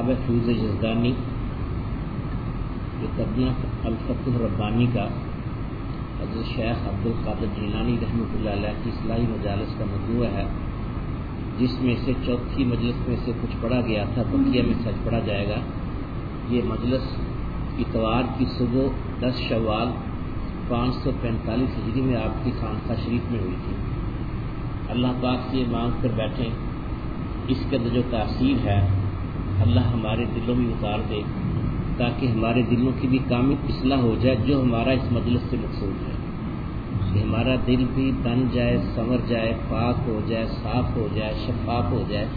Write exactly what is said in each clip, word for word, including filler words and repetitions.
کتاب ہے فیض یزدانی جو ترجمہ الفتح ربانی کا حضرت شیخ عبد القادر جیلانی رحمۃ اللہ علیہ کی اصلاحی مجالس کا موضوع ہے، جس میں سے چوتھی مجلس میں سے کچھ پڑھا گیا تھا، بقیہ میں سچ پڑھا جائے گا۔ یہ مجلس اتوار کی صبح دس شوال پانچ سو پینتالیس ہجری میں آپ کی خانقاہ شریف میں ہوئی تھی۔ اللہ پاک سے یہ مانگ کر بیٹھیں اس کے اندر جو تاثیر ہے اللہ ہمارے دلوں میں اتار دے، تاکہ ہمارے دلوں کی بھی کامل اصلاح ہو جائے، جو ہمارا اس مجلس سے مقصود ہے کہ ہمارا دل بھی بن جائے، سنور جائے، پاک ہو جائے، صاف ہو جائے، شفاف ہو جائے،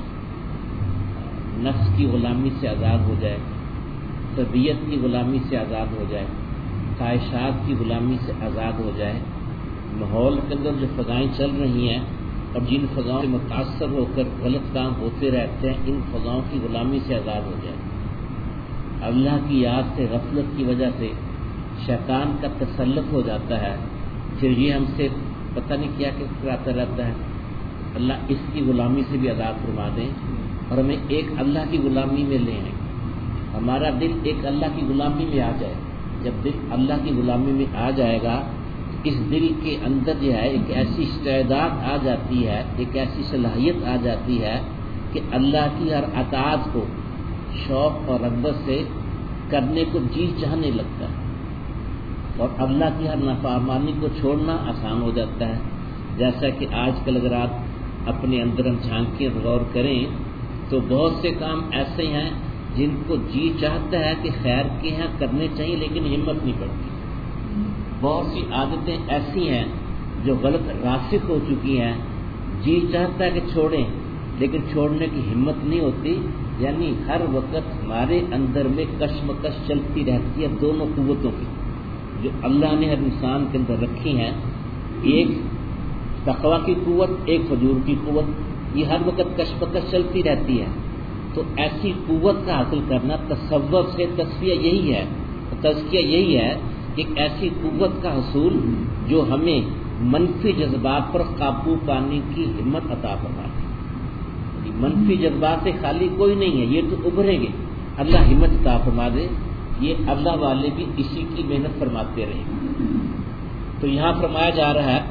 نفس کی غلامی سے آزاد ہو جائے، طبیعت کی غلامی سے آزاد ہو جائے، خواہشات کی غلامی سے آزاد ہو جائے، ماحول کے اندر جو فضائیں چل رہی ہیں اور جن فضاؤں سے متاثر ہو کر غلط کام ہوتے رہتے ہیں، ان فضاؤں کی غلامی سے آزاد ہو جائے۔ اللہ کی یاد سے غفلت کی وجہ سے شیطان کا تسلط ہو جاتا ہے، پھر یہ ہم سے پتہ نہیں کیا کہ کراتا رہتا ہے۔ اللہ اس کی غلامی سے بھی آزاد فرما دیں اور ہمیں ایک اللہ کی غلامی میں لے آئیں، ہمارا دل ایک اللہ کی غلامی میں آ جائے۔ جب دل اللہ کی غلامی میں آ جائے گا، اس دل کے اندر جو ہے ایک ایسی استعداد آ جاتی ہے، ایک ایسی صلاحیت آ جاتی ہے کہ اللہ کی ہر اطاعت کو شوق اور رغبت سے کرنے کو جی چاہنے لگتا ہے، اور اللہ کی ہر نافرمانی کو چھوڑنا آسان ہو جاتا ہے۔ جیسا کہ آج کل اگر آپ اپنے اندر ہم جھانکیں غور کریں تو بہت سے کام ایسے ہیں جن کو جی چاہتا ہے کہ خیر کے ہیں کرنے چاہیے، لیکن ہمت نہیں پڑتی۔ بہت سی عادتیں ایسی ہیں جو غلط راسخ ہو چکی ہیں، جی چاہتا ہے کہ چھوڑیں لیکن چھوڑنے کی ہمت نہیں ہوتی۔ یعنی ہر وقت ہمارے اندر میں کشمکش چلتی رہتی ہے دونوں قوتوں کی جو اللہ نے ہر انسان کے اندر رکھی ہیں، ایک تقویٰ کی قوت، ایک فجور کی قوت، یہ ہر وقت کشمکش چلتی رہتی ہے۔ تو ایسی قوت کا حاصل کرنا تصوف سے تصفیہ یہی ہے، تزکیہ یہی ہے کہ ایک ایسی قوت کا حصول جو ہمیں منفی جذبات پر قابو پانے کی ہمت عطا فرمائے۔ منفی جذبات سے خالی کوئی نہیں ہے، یہ تو ابھریں گے، اللہ ہمت عطا فرما دے۔ یہ اللہ والے بھی اسی کی محنت فرماتے رہے۔ تو یہاں فرمایا جا رہا ہے،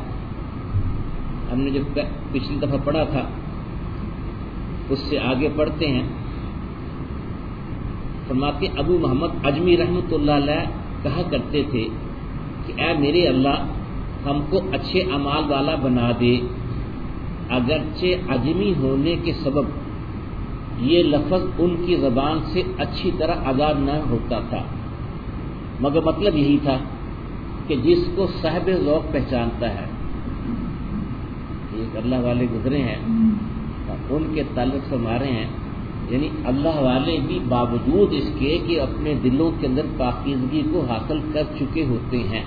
ہم نے جو پچھلی دفعہ پڑھا تھا اس سے آگے پڑھتے ہیں۔ فرماتے ابو محمد اجمی رحمۃ اللہ علیہ کہا کرتے تھے کہ اے میرے اللہ، ہم کو اچھے اعمال والا بنا دے۔ اگرچہ عجمی ہونے کے سبب یہ لفظ ان کی زبان سے اچھی طرح ادا نہ ہوتا تھا، مگر مطلب یہی تھا کہ جس کو صاحب ذوق پہچانتا ہے، ایک اللہ والے گزرے ہیں ان کے تعلق سے ہمارے ہیں، یعنی اللہ والے بھی باوجود اس کے کہ اپنے دلوں کے اندر پاکیزگی کو حاصل کر چکے ہوتے ہیں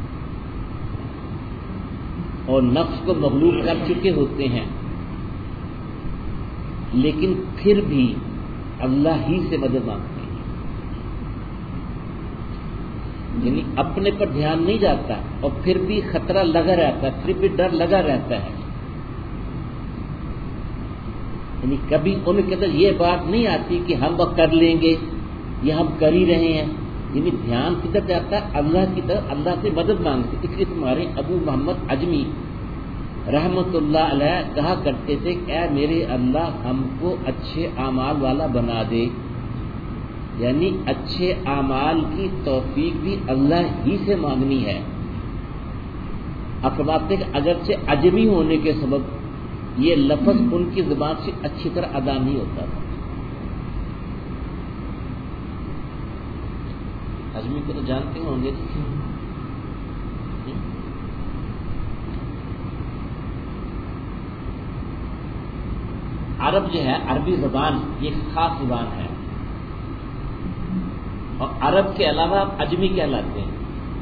اور نفس کو مغلوب کر چکے ہوتے ہیں، لیکن پھر بھی اللہ ہی سے مدد مانگتے ہیں۔ یعنی اپنے پر دھیان نہیں جاتا اور پھر بھی خطرہ لگا رہتا ہے، پھر بھی ڈر لگا رہتا ہے۔ یعنی کبھی ان کے اندر یہ بات نہیں آتی کہ ہم وہ کر لیں گے یا ہم کر ہی رہے ہیں، یعنی دھیان کدھر جاتا ہے؟ اللہ کی طرف، اللہ سے مدد مانگتے۔ اس لیے تمہارے ابو محمد اجمی رحمت اللہ علیہ کہا کرتے تھے کہ اے میرے اللہ، ہم کو اچھے اعمال والا بنا دے۔ یعنی اچھے اعمال کی توفیق بھی اللہ ہی سے مانگنی ہے۔ اب فرماتے ہیں کہ اگرچہ اجمی ہونے کے سبب یہ لفظ ان کی زبان سے اچھی طرح ادا نہیں ہوتا تھا۔ اجمی کو تو جانتے ہوں گے، عرب جو ہے، عربی زبان یہ خاص زبان ہے، اور عرب کے علاوہ آپ اجمی کہلاتے ہیں،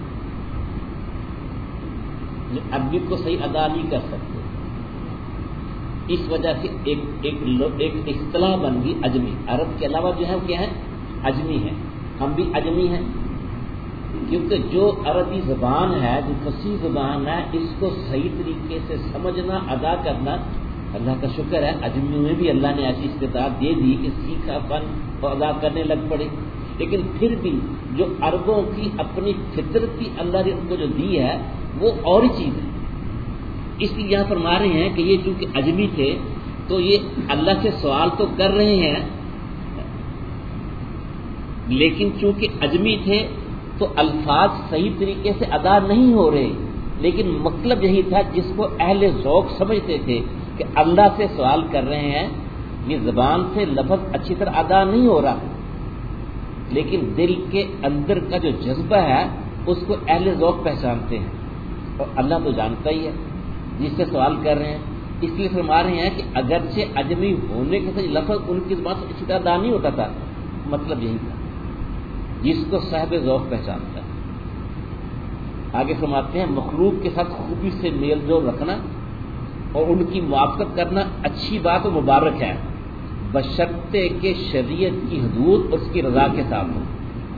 جو عربی کو صحیح ادا نہیں کر سکتے۔ اس وجہ سے ایک ایک ایک اصطلاح بن گئی اجمی۔ عرب کے علاوہ جو ہے وہ کیا ہے؟ اجمی ہے۔ ہم بھی اجمی ہیں، کیونکہ جو عربی زبان ہے، جو فصیح زبان ہے، اس کو صحیح طریقے سے سمجھنا، ادا کرنا اللہ کا شکر ہے اجمیوں میں بھی اللہ نے ایسی استطاعت دے دی کہ سیکھا فن اور ادا کرنے لگ پڑے، لیکن پھر بھی جو عربوں کی اپنی فطرت کی اللہ نے ان کو جو دی ہے وہ اور ہی چیز ہے. اس لیے یہاں فرما رہے ہیں کہ یہ چونکہ اجمی تھے تو یہ اللہ سے سوال تو کر رہے ہیں، لیکن چونکہ اجمی تھے تو الفاظ صحیح طریقے سے ادا نہیں ہو رہے، لیکن مطلب یہی تھا جس کو اہل ذوق سمجھتے تھے کہ اللہ سے سوال کر رہے ہیں، یہ زبان سے لفظ اچھی طرح ادا نہیں ہو رہا، لیکن دل کے اندر کا جو جذبہ ہے اس کو اہل ذوق پہچانتے ہیں، اور اللہ تو جانتا ہی ہے جس سے سوال کر رہے ہیں. اس لیے فرما رہے ہیں کہ اگرچہ اجمی ہونے کے ساتھ لفظ ان کی زبان سے اچھی طرح ادا نہیں ہوتا تھا، مطلب یہی تھا جس کو صاحب ذوق پہچانتا ہے. آگے فرماتے ہیں مخلوق کے ساتھ خوبی سے میل جول رکھنا اور ان کی موافقت کرنا اچھی بات و مبارک ہے، بشرطے کہ شریعت کی حدود اور اس کی رضا کے ساتھ ہو.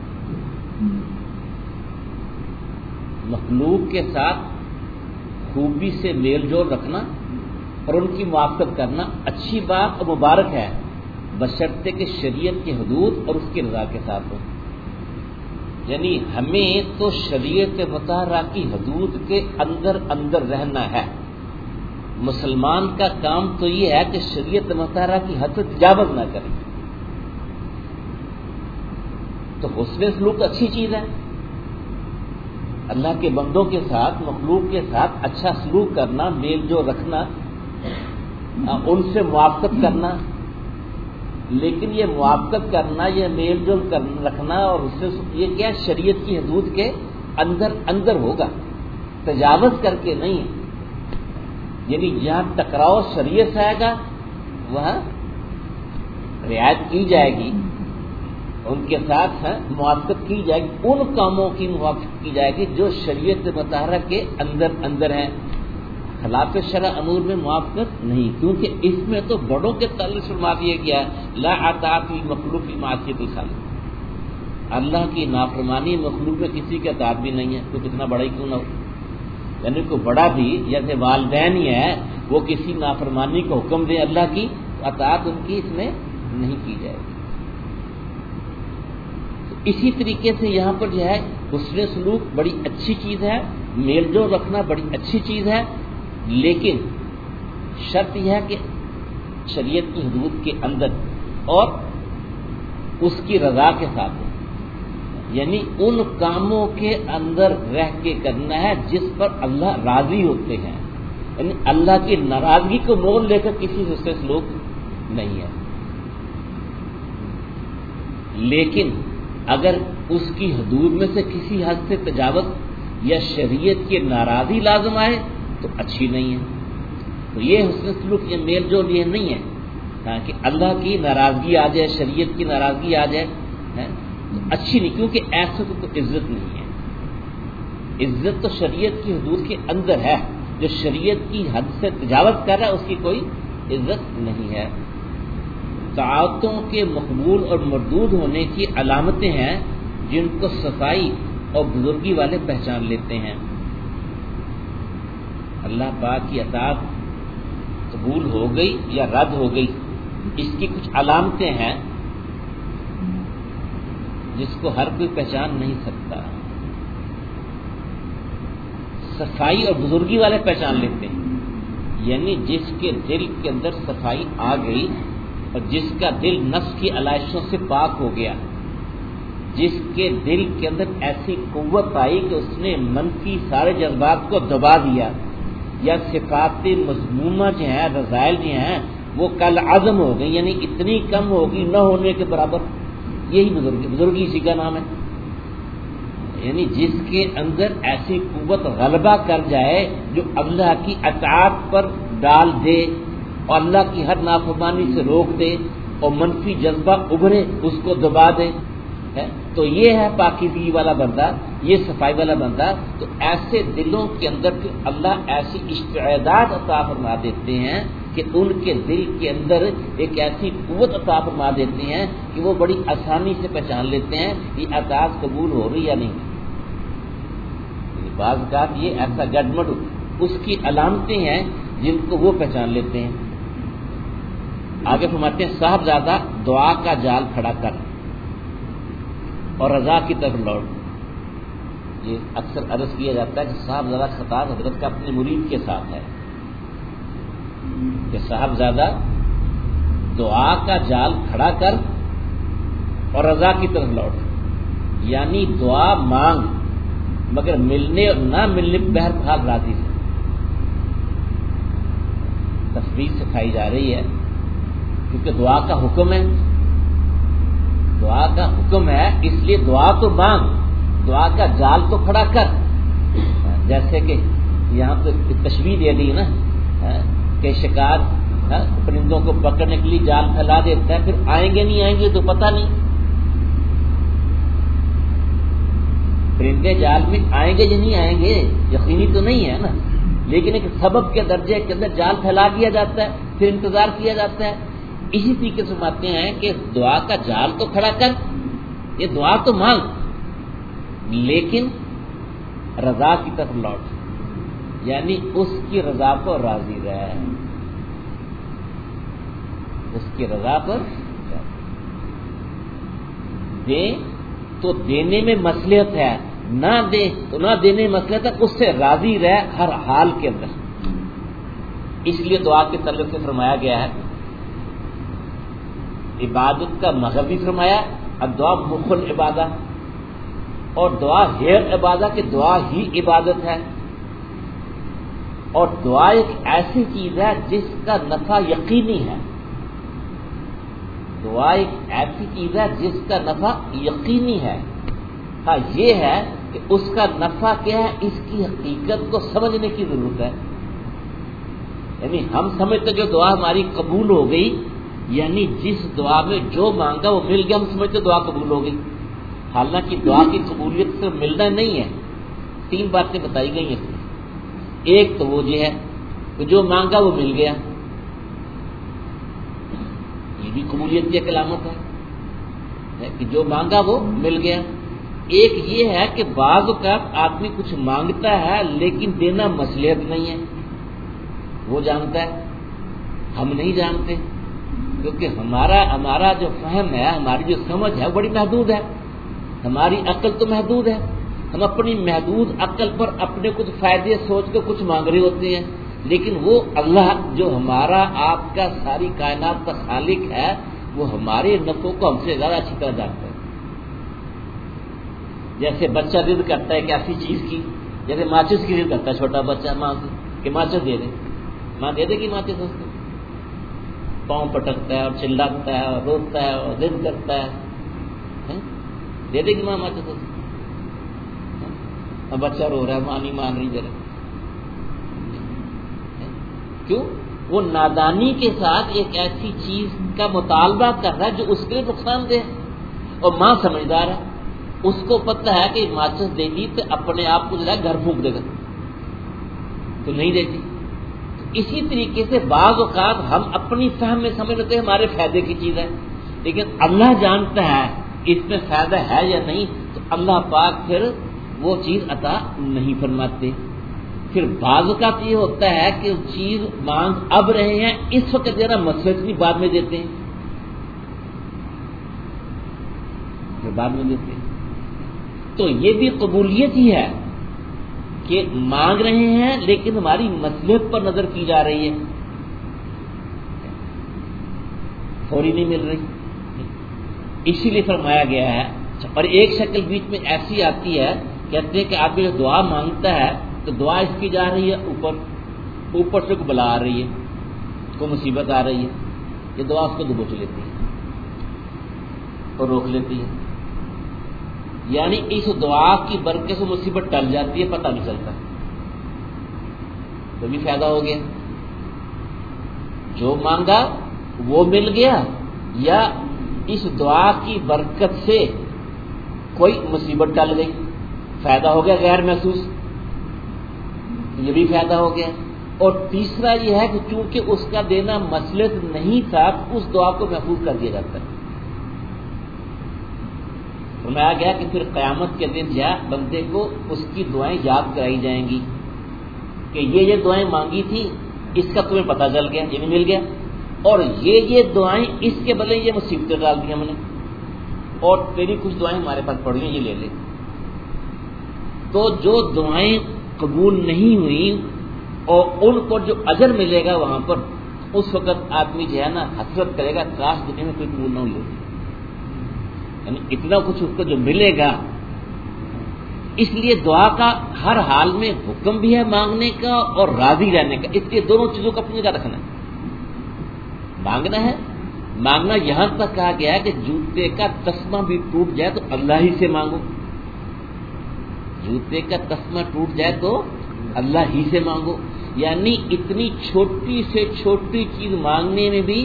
مخلوق کے ساتھ خوبی سے میل جول رکھنا اور ان کی موافقت کرنا اچھی بات اور مبارک ہے، بشرطے کہ شریعت کی حدود اور اس کی رضا کے ساتھ ہو. یعنی ہمیں تو شریعت مطہرہ کی حدود کے اندر اندر رہنا ہے. مسلمان کا کام تو یہ ہے کہ شریعت مطہرہ کی حد سے تجاوز نہ کرے. تو حسن سلوک اچھی چیز ہے، اللہ کے بندوں کے ساتھ مخلوق کے ساتھ اچھا سلوک کرنا، میل جو رکھنا، ان سے موافقت کرنا. لیکن یہ موافقت کرنا، یہ میل جول رکھنا اور اس سے یہ کیا شریعت کی حدود کے اندر اندر ہوگا، تجاوز کر کے نہیں. یعنی جہاں ٹکراؤ شریعت سے آئے گا وہاں رعایت کی جائے گی، ان کے ساتھ موافقت کی جائے گی، ان کاموں کی موافقت کی جائے گی جو شریعت مطہرہ کے اندر اندر ہیں. خلاف شرع امور میں موافقت نہیں، کیونکہ اس میں تو بڑوں کے تعلق فرما دیا گیا لا اطاعت مخلوق کی معصیت الخالق. اللہ کی نافرمانی مخلوق میں کسی کا اطاعت بھی نہیں ہے، تو کتنا بڑا ہی کیوں نہ ہو. یعنی کوئی بڑا بھی جیسے والدین ہی ہے وہ کسی نافرمانی کو حکم دے اللہ کی، اطاعت ان کی اس میں نہیں کی جائے گی. اسی طریقے سے یہاں پر جو ہے حسن سلوک بڑی اچھی چیز ہے، میل جول رکھنا بڑی اچھی چیز ہے، لیکن شرط یہ ہے کہ شریعت کی حدود کے اندر اور اس کی رضا کے ساتھ ہو. یعنی ان کاموں کے اندر رہ کے کرنا ہے جس پر اللہ راضی ہوتے ہیں. یعنی اللہ کی ناراضگی کو مول لے کر کسی حسن سلوک نہیں ہے. لیکن اگر اس کی حدود میں سے کسی حد سے تجاوز یا شریعت کی ناراضی لازم آئے تو اچھی نہیں ہے. تو یہ حسن سلوک یہ میل جول یہ نہیں ہے تاکہ اللہ کی ناراضگی آ جائے، شریعت کی ناراضگی آ جائے تو اچھی نہیں، کیونکہ ایسے تو کوئی عزت نہیں ہے. عزت تو شریعت کی حدود کے اندر ہے، جو شریعت کی حد سے تجاوز کر رہا ہے اس کی کوئی عزت نہیں ہے. طاعتوں کے مقبول اور مردود ہونے کی علامتیں ہیں جن کو صفائی اور بزرگی والے پہچان لیتے ہیں. اللہ پاک کی اطاعت قبول ہو گئی یا رد ہو گئی، اس کی کچھ علامتیں ہیں جس کو ہر کوئی پہچان نہیں سکتا. صفائی اور بزرگی والے پہچان لیتے ہیں، یعنی جس کے دل کے اندر صفائی آ گئی اور جس کا دل نفس کی علائشوں سے پاک ہو گیا، جس کے دل کے اندر ایسی قوت آئی کہ اس نے منفی سارے جذبات کو دبا دیا، یا صفات مذمومہ جو ہیں، رذائل جو ہیں وہ کل عزم ہو گئی، یعنی اتنی کم ہوگی نہ ہونے کے برابر. یہی بزرگی بزرگی اسی کا نام ہے. یعنی جس کے اندر ایسی قوت غلبہ کر جائے جو اللہ کی اطاعت پر ڈال دے اور اللہ کی ہر نافرمانی سے روک دے اور منفی جذبہ ابھرے اس کو دبا دے، تو یہ ہے پاکیزگی والا بندہ، یہ صفائی والا بندہ. تو ایسے دلوں کے اندر پھر اللہ ایسی استعداد عطا فرما دیتے ہیں کہ ان کے دل کے اندر ایک ایسی قوت عطا فرما دیتے ہیں کہ وہ بڑی آسانی سے پہچان لیتے ہیں کہ اطاعت قبول ہو رہی یا نہیں. بعض اوقات یہ ایسا گڈمڈ اس کی علامتیں ہیں جن کو وہ پہچان لیتے ہیں. آگے فرماتے ہیں صاحبزادہ دعا کا جال کھڑا کر اور رضا کی طرف لوٹ. یہ اکثر عرض کیا جاتا ہے کہ صاحبزادہ خطاب حضرت کا اپنے مرید کے ساتھ ہے کہ صاحبزادہ دعا کا جال کھڑا کر اور رضا کی طرف لوٹ، یعنی دعا مانگ مگر ملنے اور نہ ملنے بہرحال راضی سے. تصویر سکھائی جا رہی ہے کیونکہ دعا کا حکم ہے، دعا کا حکم ہے، اس لیے دعا تو مانگ، دعا کا جال تو کھڑا کر. جیسے کہ یہاں تو تشبیہ دے دی نا کہ شکار پرندوں کو پکڑنے کے لیے جال پھیلا دیتا ہے، پھر آئیں گے نہیں آئیں گے تو پتہ نہیں. پرندے جال میں آئیں گے یا نہیں آئیں گے یقینی تو نہیں ہے نا، لیکن ایک سبب کے درجے کے اندر جال پھیلا دیا جاتا ہے، پھر انتظار کیا جاتا ہے. اسی طریقے سے باتیں ہیں کہ دعا کا جال تو کھڑا کر، یہ دعا تو مانگ لیکن رضا کی طرف لوٹ، یعنی اس کی رضا پر راضی رہے، اس کی رضا پر دے تو دینے میں مصلحت ہے، نہ دے تو نہ دینے میں مصلحت ہے، اس سے راضی رہے ہر حال کے اندر. اس لیے دعا کے تعلق سے فرمایا گیا ہے، عبادت کا مذہب بھی فرمایا الدعا مخ العبادہ، اور دعا ہے عبادہ کہ دعا ہی عبادت ہے. اور دعا ایک ایسی چیز ہے جس کا نفع یقینی ہے، دعا ایک ایسی چیز ہے جس کا نفع یقینی ہے. ہاں یہ ہے کہ اس کا نفع کیا ہے، اس کی حقیقت کو سمجھنے کی ضرورت ہے. یعنی ہم سمجھتے جو دعا ہماری قبول ہو گئی، یعنی جس دعا میں جو مانگا وہ مل گیا، ہم سمجھتے دعا قبول ہو گئی. حالانکہ دعا کی قبولیت سے ملنا نہیں ہے. تین باتیں بتائی گئی ہیں. ایک تو وہ یہ ہے کہ جو مانگا وہ مل گیا، یہ بھی قبولیت کی علامت ہے کہ جو مانگا وہ مل گیا. ایک یہ ہے کہ بعض اوقات آدمی کچھ مانگتا ہے لیکن دینا مصلحت نہیں ہے، وہ جانتا ہے، ہم نہیں جانتے، کیونکہ ہمارا ہمارا جو فہم ہے، ہماری جو سمجھ ہے وہ بڑی محدود ہے. ہماری عقل تو محدود ہے، ہم اپنی محدود عقل پر اپنے کچھ فائدے سوچ کے کچھ مانگ رہے ہوتے ہیں، لیکن وہ اللہ جو ہمارا آپ کا ساری کائنات کا خالق ہے، وہ ہمارے نفع کو ہم سے زیادہ اچھی طرح جانتا ہے. جیسے بچہ ضد کرتا ہے ایک ایسی چیز کی، جیسے ماچس کی ضد کرتا ہے چھوٹا بچہ ماں سے کہ ماچس دے دے، ماں دے دے گی ماچس اس کو؟ پاؤں پٹکتا ہے اور چلاتا ہے اور روتا ہے اور ضد کرتا ہے، دے دے گی ماں ماچس اس کو؟ بچہ رو رہا ہے، ماں نہیں مان رہی ذرا، کیوں؟ وہ نادانی کے ساتھ ایک ایسی چیز کا مطالبہ کر رہا ہے جو اس کے لیے نقصان دہ ہے، اور ماں سمجھدار ہے، اس کو پتہ ہے کہ ماچس دے گی تو اپنے آپ کو جو ہے گھر پھونک دے گا، تو نہیں دے گی. اسی طریقے سے بعض اوقات ہم اپنی فہم میں سمجھ لیتے ہیں ہمارے فائدے کی چیز ہے، لیکن اللہ جانتا ہے اس میں فائدہ ہے یا نہیں، تو اللہ پاک پھر وہ چیز عطا نہیں فرماتے. پھر بعض اوقات یہ ہوتا ہے کہ چیز مانگ اب رہے ہیں، اس وقت ذرا مسئلہ بھی بعد میں دیتے ہیں، پھر بعد میں دیتے ہیں. تو یہ بھی قبولیت ہی ہے کہ مانگ رہے ہیں لیکن ہماری مصلحت پر نظر کی جا رہی ہے، فوری نہیں مل رہی، اسی لیے فرمایا گیا ہے. اور ایک شکل بیچ میں ایسی آتی ہے، کہتے ہیں کہ آدمی جو دعا مانگتا ہے تو دعا اس کی جا رہی ہے اوپر، اوپر سے کوئی بلا آ رہی ہے، کوئی مصیبت آ رہی ہے، یہ دعا اس کو دبوچ لیتی ہے اور روک لیتی ہے. یعنی اس دعا کی برکت سے مصیبت ٹل جاتی ہے، پتہ نہیں چلتا، تو بھی فائدہ ہو گیا، جو مانگا وہ مل گیا، یا اس دعا کی برکت سے کوئی مصیبت ٹل گئی، فائدہ ہو گیا غیر محسوس، یہ بھی فائدہ ہو گیا. اور تیسرا یہ ہے کہ چونکہ اس کا دینا مصلحت نہیں تھا، اس دعا کو محفوظ کر دیا جاتا ہے. فرمایا گیا کہ پھر قیامت کے دن یا بندے کو اس کی دعائیں یاد کرائی جائیں گی کہ یہ یہ دعائیں مانگی تھی، اس کا تمہیں پتہ چل گیا، یہ بھی مل گیا، اور یہ یہ دعائیں اس کے بدلے یہ مصیبتیں ڈال دی ہم نے، اور تیری کچھ دعائیں ہمارے پاس پڑی ہیں، یہ لے لے. تو جو دعائیں قبول نہیں ہوئی اور ان کو جو اجر ملے گا وہاں پر، اس وقت آدمی جو ہے نا حسرت کرے گا کاش دنیا میں کوئی قبول نہ ہوئی ہوتی. یعنی اتنا کچھ اس کو جو ملے گا. اس لیے دعا کا ہر حال میں حکم بھی ہے مانگنے کا اور راضی رہنے کا. اس لیے دونوں چیزوں کو اپنی جگہ رکھنا ہے. مانگنا ہے، مانگنا یہاں تک کہا گیا ہے کہ جوتے کا تسمہ بھی ٹوٹ جائے تو اللہ ہی سے مانگو. جوتے کا تسمہ ٹوٹ جائے تو اللہ ہی سے مانگو. یعنی اتنی چھوٹی سے چھوٹی چیز مانگنے میں بھی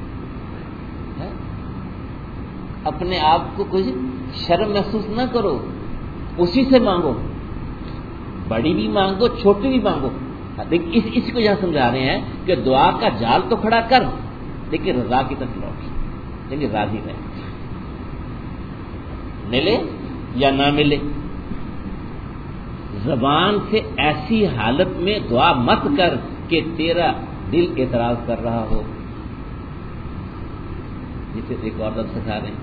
اپنے آپ کو کچھ شرم محسوس نہ کرو، اسی سے مانگو. بڑی بھی مانگو، چھوٹی بھی مانگو. لیکن اس اس کو یہاں سمجھا رہے ہیں کہ دعا کا جال تو کھڑا کر، لیکن رضا کی طرف لوٹ، یعنی راضی رہے، ملے یا نہ ملے. زبان سے ایسی حالت میں دعا مت کر کہ تیرا دل اعتراض کر رہا ہو. جسے ایک اور لفظ سکھا رہے ہیں،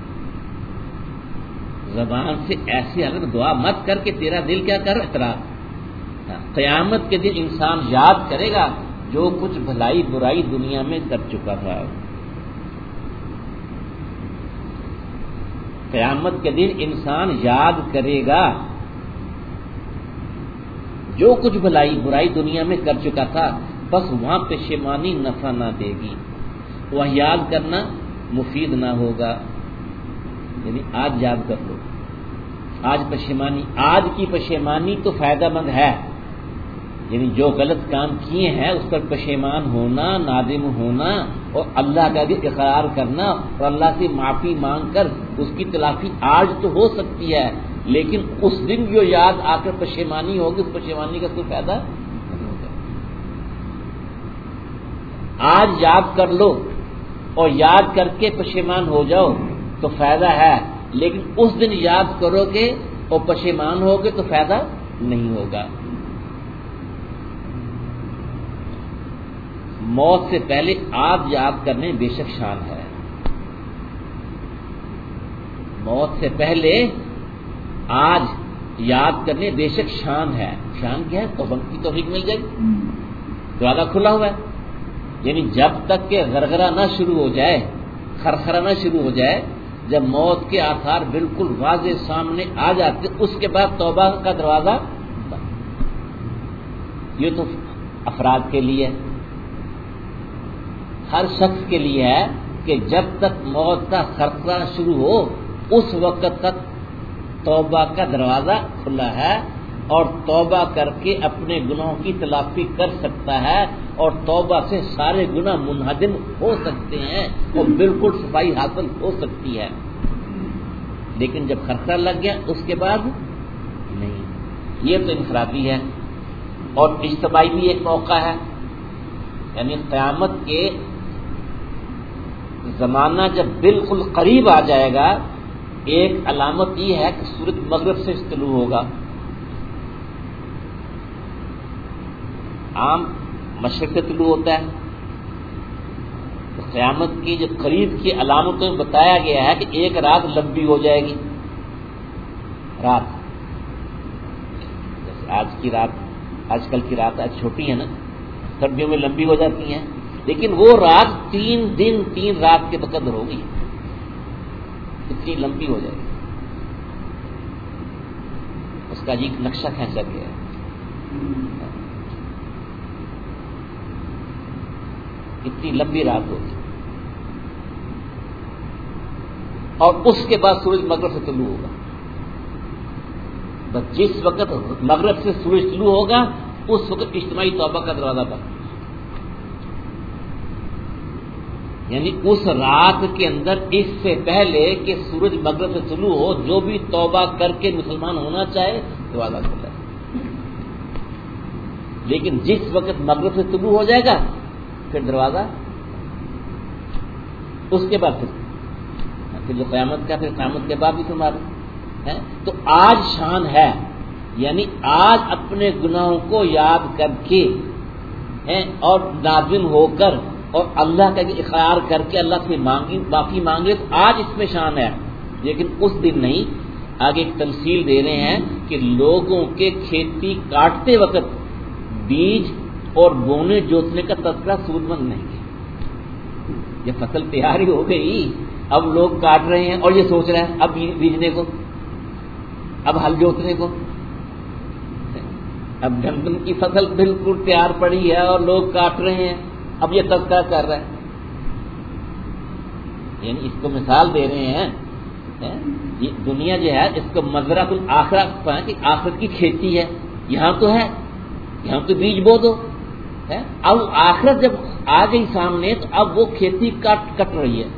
زبان سے ایسی حالت میں دعا مت کر کہ تیرا دل کیا کر اعتراض. قیامت کے دن انسان یاد کرے گا جو کچھ بھلائی برائی دنیا میں کر چکا تھا. قیامت کے دن انسان یاد کرے گا جو کچھ بھلائی برائی دنیا میں کر چکا تھا، بس وہاں پشیمانی نفع نہ دے گی. وہ یاد کرنا مفید نہ ہوگا. یعنی آج یاد کر لو، آج پشیمانی، آج کی پشیمانی تو فائدہ مند ہے. یعنی جو غلط کام کیے ہیں اس پر پشیمان ہونا، نادم ہونا، اور اللہ کا بھی اقرار کرنا اور اللہ سے معافی مانگ کر اس کی تلافی آج تو ہو سکتی ہے، لیکن اس دن جو یاد آ کر پشیمانی ہوگی اس پشیمانی کا کوئی فائدہ نہیں ہوگا. آج یاد کر لو اور یاد کر کے پشیمان ہو جاؤ تو فائدہ ہے، لیکن اس دن یاد کرو گے اور پشیمان ہوگے تو فائدہ نہیں ہوگا. موت سے پہلے آج یاد کرنے بے شک شان ہے. موت سے پہلے آج یاد کرنے بے شک شان ہے. شان کیا ہے؟ توبہ کی توفیق مل جائے گی. دروازہ کھلا ہوا ہے. یعنی جب تک کہ غرغرہ نہ شروع ہو جائے، خرخرہ نہ شروع ہو جائے، جب موت کے آثار بالکل واضح سامنے آ جاتے اس کے بعد توبہ کا دروازہ. یہ تو افراد کے لیے، ہر شخص کے لیے ہے کہ جب تک موت کا خرخرہ شروع ہو اس وقت تک توبہ کا دروازہ کھلا ہے، اور توبہ کر کے اپنے گناہوں کی تلافی کر سکتا ہے، اور توبہ سے سارے گناہ منہدم ہو سکتے ہیں اور بالکل صفائی حاصل ہو سکتی ہے. لیکن جب خرخرہ لگ گیا اس کے بعد نہیں. یہ تو انفرادی ہے. اور اجتماعی بھی ایک موقع ہے. یعنی قیامت کے زمانہ جب بالکل قریب آ جائے گا، ایک علامت یہ ہے کہ سورج مغرب سے طلوع ہوگا. عام مشرق سے طلوع ہوتا ہے. تو قیامت کی جو قریب کی علامتوں میں بتایا گیا ہے کہ ایک رات لمبی ہو جائے گی. رات جیسے آج کی رات، آج کل کی رات آج چھوٹی ہے نا، سردیوں میں لمبی ہو جاتی ہیں، لیکن وہ رات تین دن تین رات کے بقدر ہوگی. اتنی لمبی ہو جائے گی. اس کا جی نقشہ کھینچا گیا ہے. اتنی لمبی رات ہوگی. اور اس کے بعد سورج مغرب سے طلوع ہوگا. بس جس وقت مغرب سے سورج طلوع ہوگا اس وقت اجتماعی توبہ کا دروازہ بند. یعنی اس رات کے اندر اس سے پہلے کہ سورج مغرب سے طلوع ہو جو بھی توبہ کر کے مسلمان ہونا چاہے دروازہ کھلا ہے. لیکن جس وقت مغرب سے طلوع ہو جائے گا پھر دروازہ، اس کے بعد پھر پھر جو قیامت کا پھر قیامت کے بعد بھی تمہارا ہے. تو آج شان ہے. یعنی آج اپنے گناہوں کو یاد کر کے اور نادم ہو کر اور اللہ کا اقرار کر کے اللہ سے مانگی معافی مانگے تو آج اس میں شان ہے، لیکن اس دن نہیں۔ آگے ایک تمثیل دے رہے ہیں کہ لوگوں کے کھیتی کاٹتے وقت بیج اور بونے جوتنے کا تذکرہ سود مند نہیں ہے۔ یہ فصل تیار ہی ہو گئی، اب لوگ کاٹ رہے ہیں اور یہ سوچ رہے ہیں اب بیجنے کو، اب ہل جوتنے کو۔ اب گندم کی فصل بالکل تیار پڑی ہے اور لوگ کاٹ رہے ہیں، اب یہ تذکرہ کر رہا ہے۔ یعنی اس کو مثال دے رہے ہیں، یہ دنیا جو ہے اس کو مزرعۃ الآخرہ کہ آخرت کی کھیتی ہے، یہاں تو ہے، یہاں تو بیج بو دو، اب آخرت جب آ گئی سامنے تو اب وہ کھیتی کٹ کٹ رہی ہے،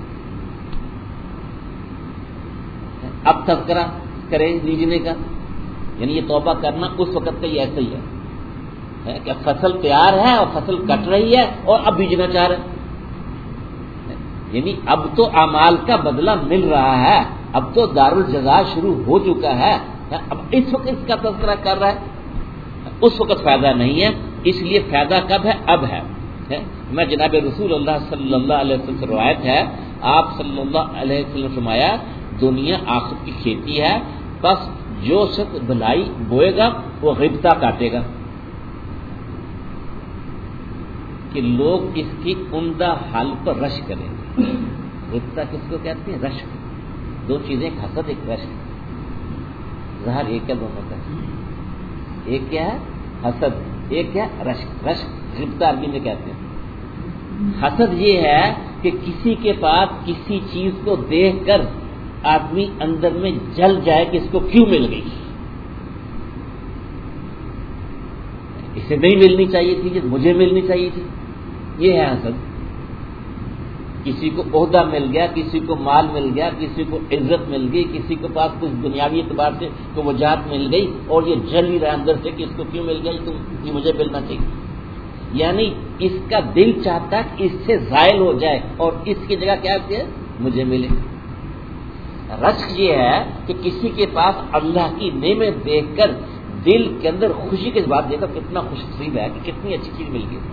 اب تذکرہ کرے بیجنے کا۔ یعنی یہ توبہ کرنا اس وقت کا یہ ایسا ہی ہے کہ فصل تیار ہے اور فصل کٹ رہی ہے اور اب بیجنا چاہ رہے ہیں۔ یعنی اب تو اعمال کا بدلہ مل رہا ہے، اب تو دارالجزا شروع ہو چکا ہے، اب اس وقت اس کا تذکرہ کر رہا ہے، اس وقت فائدہ نہیں ہے۔ اس لیے فائدہ کب ہے؟ اب ہے۔ میں جناب رسول اللہ صلی اللہ علیہ وسلم سے روایت ہے، آپ صلی اللہ علیہ وسلم فرمایا دنیا آخرت کی کھیتی ہے، بس جو شخص بھلائی بوئے گا وہ غبطہ کاٹے گا، کہ لوگ اس کی عمدہ حال پر رش کریں گے۔ غبطہ کس کو کہتے ہیں؟ رشک۔ دو چیزیں، ایک حسد ایک رشک، ظاہر ایک ہے دونوں کا، ایک کیا ہے؟ حسد، ایک کیا؟ رشک۔ رشک غبطہ عربی میں کہتے ہیں۔ حسد یہ ہے کہ کسی کے پاس کسی چیز کو دیکھ کر آدمی اندر میں جل جائے کہ اس کو کیوں مل گئی، اسے نہیں ملنی چاہیے تھی، مجھے ملنی چاہیے تھی، یہ ہے حسد۔ کسی کو عہدہ مل گیا، کسی کو مال مل گیا، کسی کو عزت مل گئی، کسی کے پاس کچھ دنیاوی اعتبار سے کو وجاہت مل گئی اور یہ جل ہی رہا اندر سے کہ اس کو کیوں مل گئی، تو یہ مجھے ملنا چاہیے۔ یعنی اس کا دل چاہتا ہے کہ اس سے زائل ہو جائے اور اس کی جگہ کیا ہے؟ مجھے ملے۔ رشک یہ ہے کہ کسی کے پاس اللہ کی نعمت دیکھ کر دل کے اندر خوشی کی بات دیکھ کر کتنا خوش نصیب ہے کہ کتنی اچھی چیز مل گئی،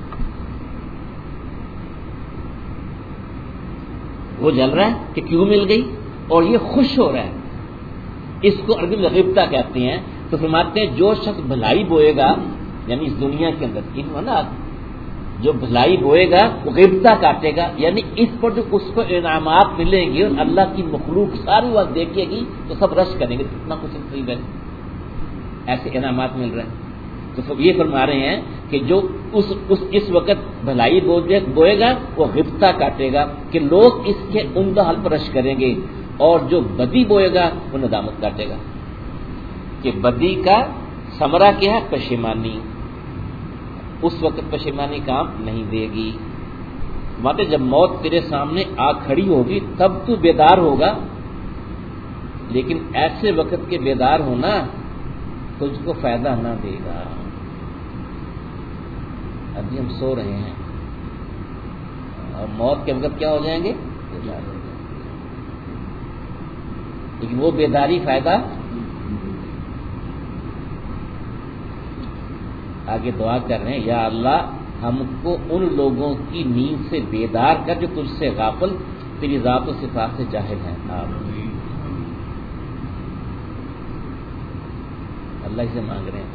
وہ جل رہا ہے کہ کیوں مل گئی اور یہ خوش ہو رہا ہے، اس کو عربی میں غبطہ کہتے ہیں۔ تو فرماتے ہیں جو شخص بھلائی بوئے گا، یعنی اس دنیا کے اندر نا جو بھلائی بوئے گا وہ غبطہ کاٹے گا، یعنی اس پر جو اس کو انعامات ملیں گے اور اللہ کی مخلوق ساری وقت دیکھے گی تو سب رش کریں گے، کتنا خوش نصیب ہے، ایسے انعامات مل رہے ہیں۔ تو سب یہ فرما رہے ہیں کہ جو اس اس اس وقت بھلائی بوئے گا وہ غبطہ کاٹے گا کہ لوگ اس کے عمدہ حل پر رش کریں گے، اور جو بدی بوئے گا وہ ندامت کاٹے گا، کہ بدی کا ثمرہ کیا ہے؟ پشیمانی۔ اس وقت پشیمانی کام نہیں دے گی۔ ماتے جب موت تیرے سامنے آ کھڑی ہوگی تب تو بیدار ہوگا، لیکن ایسے وقت کے بیدار ہونا تجھ کو فائدہ نہ دے گا۔ ابھی ہم سو رہے ہیں اور موت کے وقت کیا ہو جائیں گے؟ بیدار ہو جائیں گے، لیکن وہ بیداری فائدہ۔ آگے دعا کر رہے ہیں، یا اللہ ہم کو ان لوگوں کی نیند سے بیدار کر جو تجھ سے غافل، تیری ذات و صفات سے جاہل ہیں۔ آمین۔ اللہ سے مانگ رہے ہیں،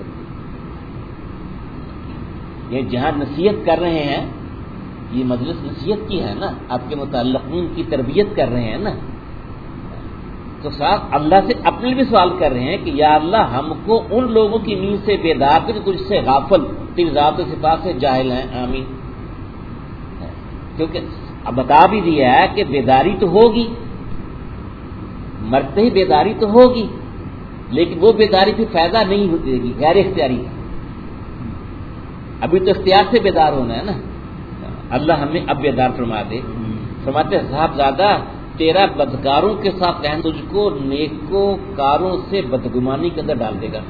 یہ جہاں نصیحت کر رہے ہیں، یہ مجلس نصیحت کی ہے نا، آپ کے متعلقین کی تربیت کر رہے ہیں نا، تو صاحب اللہ سے اپنے بھی سوال کر رہے ہیں کہ یا اللہ ہم کو ان لوگوں کی نیند سے بیدار کر جو تجھ سے غافل، تیری ذات و صفات سے جاہل ہیں۔ آمین۔ کیونکہ اب بتا بھی دیا ہے کہ بیداری تو ہوگی، مرتے ہی بیداری تو ہوگی، لیکن وہ بیداری پھر فائدہ نہیں دے گی، غیر اختیاری ہے۔ ابھی تو اختیار سے بیدار ہونا ہے نا۔ اللہ ہمیں اب بیدار فرما دے۔ فرماتے صاحب زیادہ تیرا بدکاروں کے ساتھ رہنا تجھ کو نیکو کاروں سے بدگمانی کے اندر ڈال دے گا۔